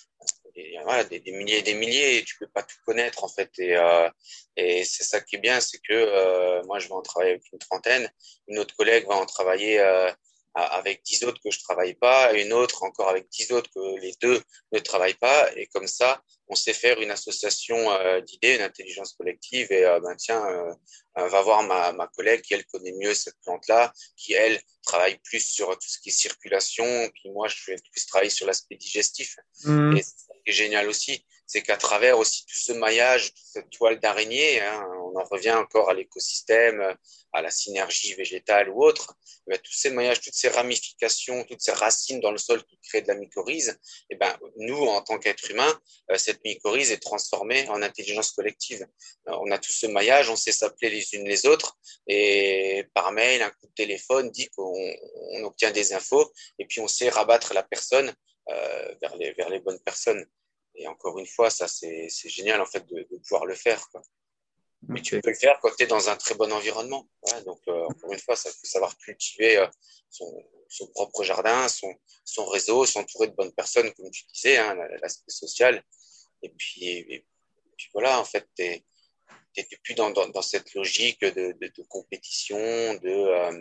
et, voilà, des, des milliers et des milliers, et tu peux pas tout connaître en fait. Et, euh, et c'est ça qui est bien, c'est que euh, moi je vais en travailler avec une trentaine, une autre collègue va en travailler euh, avec dix autres que je travaille pas, et une autre encore avec dix autres que les deux ne travaillent pas, et comme ça on sait faire une association euh, d'idées, une intelligence collective, et euh, ben tiens, euh, euh, va voir ma, ma collègue qui elle connaît mieux cette plante-là, qui elle travaille plus sur tout ce qui est circulation, puis moi je fais plus travailler sur l'aspect digestif. Et Hmm. ce qui est génial aussi, c'est qu'à travers aussi tout ce maillage, toute cette toile d'araignée, hein, on en revient encore à l'écosystème, à la synergie végétale ou autre, mais tous ces maillages, toutes ces ramifications, toutes ces racines dans le sol qui créent de la mycorhize, et ben, nous, en tant qu'êtres humains, euh, cette mycorhize est transformée en intelligence collective. Euh, on a tout ce maillage, on sait s'appeler les unes les autres, et par mail, un coup de téléphone dit qu'on on obtient des infos, et puis on sait rabattre la personne euh, vers les, vers les bonnes personnes. Et encore une fois, ça, c'est, c'est génial, en fait, de, de pouvoir le faire, quoi. Mais tu Ok. peux le faire quand tu es dans un très bon environnement. Voilà, donc, euh, encore une fois, ça faut savoir cultiver euh, son, son propre jardin, son, son réseau, s'entourer de bonnes personnes, comme tu disais, hein, l'aspect social. Et puis, et, et puis voilà, en fait, tu n'es plus dans, dans, dans cette logique de, de, de compétition, de, euh,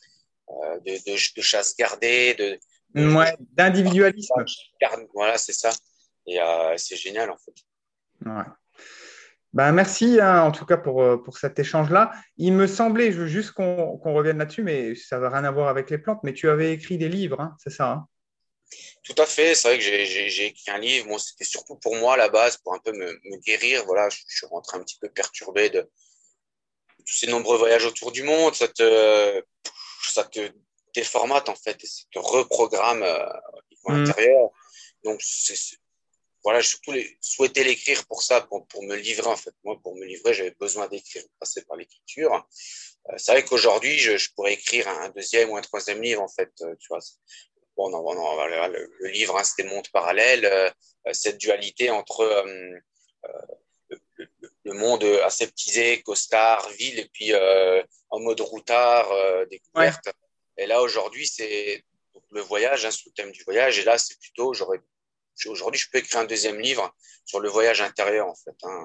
de, de, de chasse gardée, de, de, de, Ouais, d'individualisme. voilà, c'est ça. Et euh, c'est génial, en fait. Ouais. Ben, merci hein, en tout cas pour, euh, pour cet échange-là. Il me semblait, je veux juste qu'on qu'on revienne là-dessus, mais ça n'a rien à voir avec les plantes, mais tu avais écrit des livres, hein, c'est ça, hein? Tout à fait, c'est vrai que j'ai j'ai- j'ai écrit un livre. Bon, c'était surtout pour moi à la base, pour un peu me, me guérir. Voilà, je, je suis rentré un petit peu perturbé de tous ces nombreux voyages autour du monde. Ça te, ça te déformate en fait, et ça te reprogramme euh, à Hmm. l'intérieur. Donc, c'est, c'est- voilà, j'ai surtout les, souhaité l'écrire pour ça, pour, pour me livrer en fait. Moi, pour me livrer, j'avais besoin d'écrire, de passer par l'écriture. Euh, c'est vrai qu'aujourd'hui, je, je pourrais écrire un, un deuxième ou un troisième livre en fait. Euh, tu vois, bon, non, non, voilà, le, le livre, hein, c'était Monde parallèle, euh, cette dualité entre euh, le, le- le monde aseptisé, costard, ville, et puis euh, en mode routard, euh, Ouais. découverte. Et là, aujourd'hui, c'est donc, le voyage, hein, sous le thème du voyage. Et là, c'est plutôt, j'aurais, aujourd'hui, je peux écrire un deuxième livre sur le voyage intérieur, en fait, hein,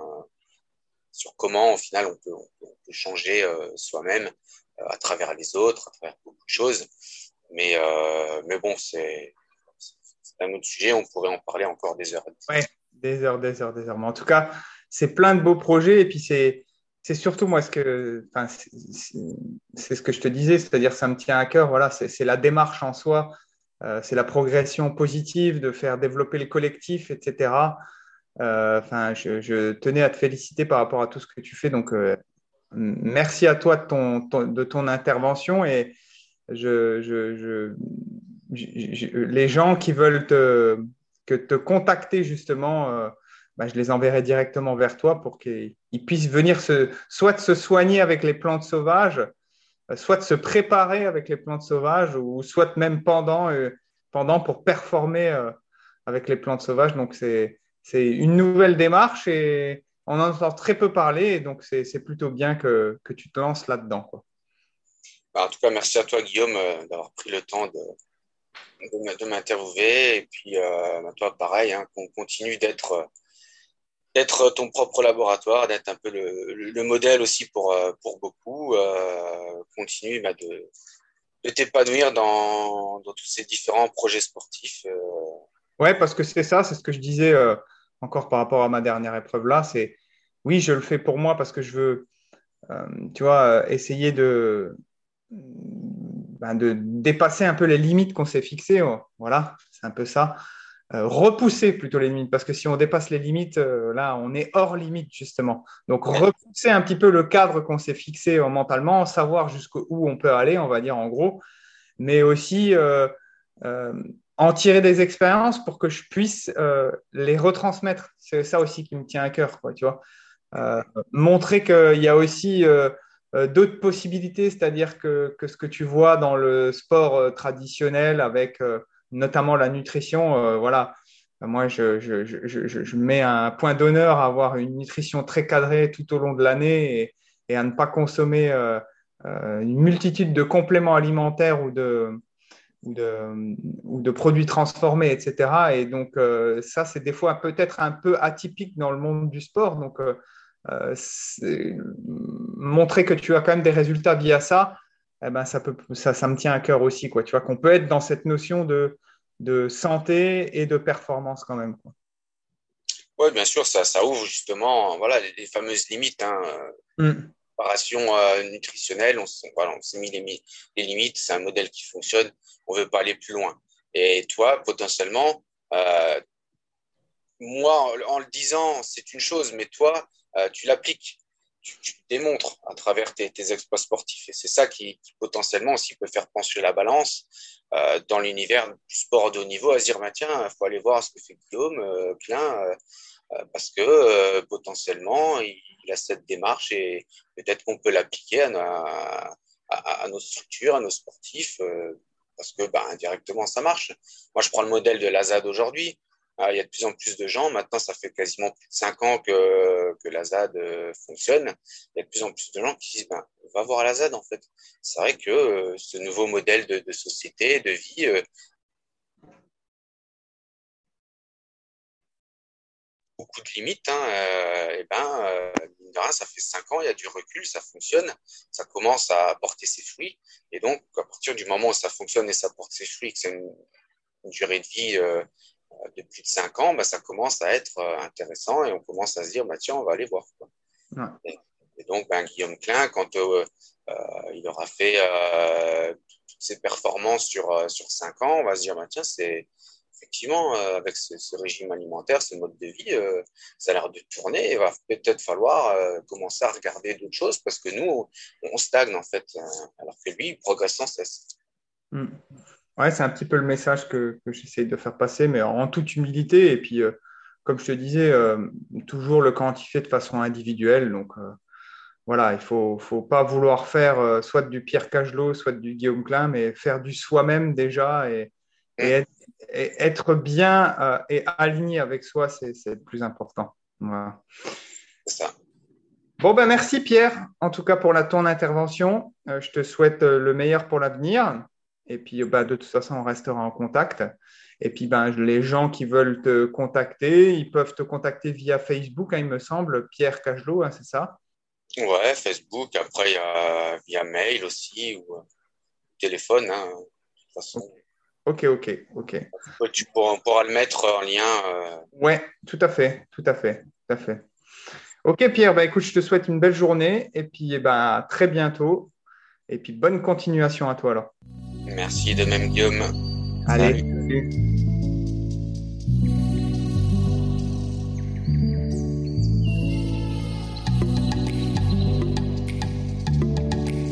sur comment, au final, on peut, on peut, on peut changer euh, soi-même euh, à travers les autres, à travers beaucoup de choses. Mais, euh, mais bon, c'est, c'est un autre sujet, on pourrait en parler encore des heures. Ouais, des heures, des heures, des heures. Mais en tout cas, c'est plein de beaux projets. Et puis, c'est, c'est surtout moi ce que, enfin, c'est c'est- c'est ce que je te disais, c'est-à-dire ça me tient à cœur. Voilà, c'est c'est la démarche en soi, euh, c'est la progression positive de faire développer les collectifs, et cetera. Euh, Enfin, je, je tenais à te féliciter par rapport à tout ce que tu fais. Donc, euh, merci à toi de ton, ton- de ton intervention. Et, je, je, je, je- je- les gens qui veulent te, que te contacter justement, euh, bah, je les enverrai directement vers toi pour qu'ils ils puissent venir se, soit se soigner avec les plantes sauvages, euh, soit de se préparer avec les plantes sauvages, ou soit même pendant, euh, pendant pour performer euh, avec les plantes sauvages. Donc, c'est, c'est une nouvelle démarche et on en entend très peu parler. Et donc, c'est, c'est plutôt bien que, que tu te lances là-dedans, quoi. Bah, en tout cas, merci à toi, Guillaume, euh, d'avoir pris le temps de, de, m- de m'interviewer. Et puis, euh, bah, toi, pareil, hein, qu'on continue d'être d'être ton propre laboratoire, d'être un peu le, le, le modèle aussi pour, euh, pour beaucoup. Euh, continue bah, de, de t'épanouir dans, dans tous ces différents projets sportifs. Euh, Ouais, parce que c'est ça, c'est ce que je disais euh, encore par rapport à ma dernière épreuve là. C'est oui, je le fais pour moi parce que je veux, euh, tu vois, euh, essayer de, ben, de dépasser un peu les limites qu'on s'est fixées. Oh. Voilà, c'est un peu ça. Euh, repousser plutôt les limites, parce que si on dépasse les limites, euh, là, on est hors limite, justement. Donc, repousser un petit peu le cadre qu'on s'est fixé euh, mentalement, savoir jusqu'où on peut aller, on va dire en gros, mais aussi euh, euh, en tirer des expériences pour que je puisse euh, les retransmettre. C'est ça aussi qui me tient à cœur, quoi, tu vois. Euh, montrer qu'il y a aussi euh, euh, d'autres possibilités, c'est-à-dire que, que ce que tu vois dans le sport euh, traditionnel avec euh, notamment la nutrition, euh, voilà. Moi, je, je, je, je, je mets un point d'honneur à avoir une nutrition très cadrée tout au long de l'année et, et à ne pas consommer euh, euh, une multitude de compléments alimentaires ou de, ou de, ou de produits transformés, et cetera. Et donc, euh, ça, c'est des fois peut-être un peu atypique dans le monde du sport. Donc, euh, euh, montrer que tu as quand même des résultats via ça, eh ben, ça peut, ça, ça me tient à cœur aussi, quoi. Tu vois, qu'on peut être dans cette notion de, de santé et de performance quand même, quoi. ouais, bien sûr, ça, ça ouvre justement voilà, les, les fameuses limites. Hein, Mm. préparation euh, nutritionnelle, on, s'est- voilà, on s'est mis les, mi- les limites, c'est un modèle qui fonctionne, on veut pas aller plus loin. Et toi, potentiellement, euh, moi, en, en le disant, c'est une chose, mais toi, euh, tu l'appliques, tu, tu démontres à travers tes, tes exploits sportifs. Et c'est ça qui, qui potentiellement aussi peut faire pencher la balance euh, dans l'univers du sport de haut niveau, à se dire, bah, tiens, il faut aller voir ce que fait Guillaume euh, Klein, euh, euh, parce que euh, potentiellement, il, il a cette démarche et peut-être qu'on peut l'appliquer à, à, à, à nos structures, à nos sportifs, euh, parce que bah, indirectement, ça marche. Moi, je prends le modèle de l'A S A D aujourd'hui. Euh, il y a de plus en plus de gens. Maintenant, ça fait quasiment plus de cinq ans que, que l'A S A D euh, fonctionne. Il y a de plus en plus de gens qui disent, ben, va voir l'A S A D, en fait. C'est vrai que euh, ce nouveau modèle de, de société, de vie, euh, beaucoup de limites, hein, euh, et ben, euh, mine de rien, ça fait cinq ans, il y a du recul, ça fonctionne, ça commence à porter ses fruits. Et donc, à partir du moment où ça fonctionne et ça porte ses fruits, que c'est une, une durée de vie euh, de plus de cinq ans, bah, ça commence à être euh, intéressant et on commence à se dire, bah, tiens, on va aller voir, quoi. Ouais. Et, et donc, ben, Guillaume Klein, quand euh, euh, il aura fait euh, toutes ses performances sur, euh, sur cinq ans, on va se dire, bah, tiens, c'est effectivement, euh, avec ce, ce régime alimentaire, ce mode de vie, euh, ça a l'air de tourner. Il va peut-être falloir euh, commencer à regarder d'autres choses parce que nous, on, on stagne en fait, euh, alors que lui, il progresse sans cesse. Mm. Ouais, c'est un petit peu le message que, que j'essaye de faire passer, mais en toute humilité. Et puis, euh, comme je te disais, euh, toujours le quantifier de façon individuelle. Donc, euh, voilà, il ne faut, faut pas vouloir faire euh, soit du Pierre Cagelot, soit du Guillaume Klein, mais faire du soi-même déjà et, et, Hum, être, et être bien euh, et aligné avec soi, c'est, c'est le plus important. Voilà. c'est ça. Bon, ben merci Pierre, en tout cas pour la, ton intervention. Euh, je te souhaite euh, le meilleur pour l'avenir. Et puis, euh, bah, de toute façon, on restera en contact. Et puis, ben, les gens qui veulent te contacter, ils peuvent te contacter via Facebook, hein, il me semble, Pierre Cagelot, hein, c'est ça? Ouais, Facebook, après, il y a via mail aussi ou euh, téléphone. Hein, de toute façon, Ok, ok, ok. ouais, tu pourras, on pourra le mettre en lien. Euh, Ouais, tout à fait, tout à fait, tout à fait. Ok, Pierre, bah, écoute, je te souhaite une belle journée et puis eh ben, à très bientôt. Et puis bonne continuation à toi alors. merci de même, Guillaume. Allez, Salut. salut.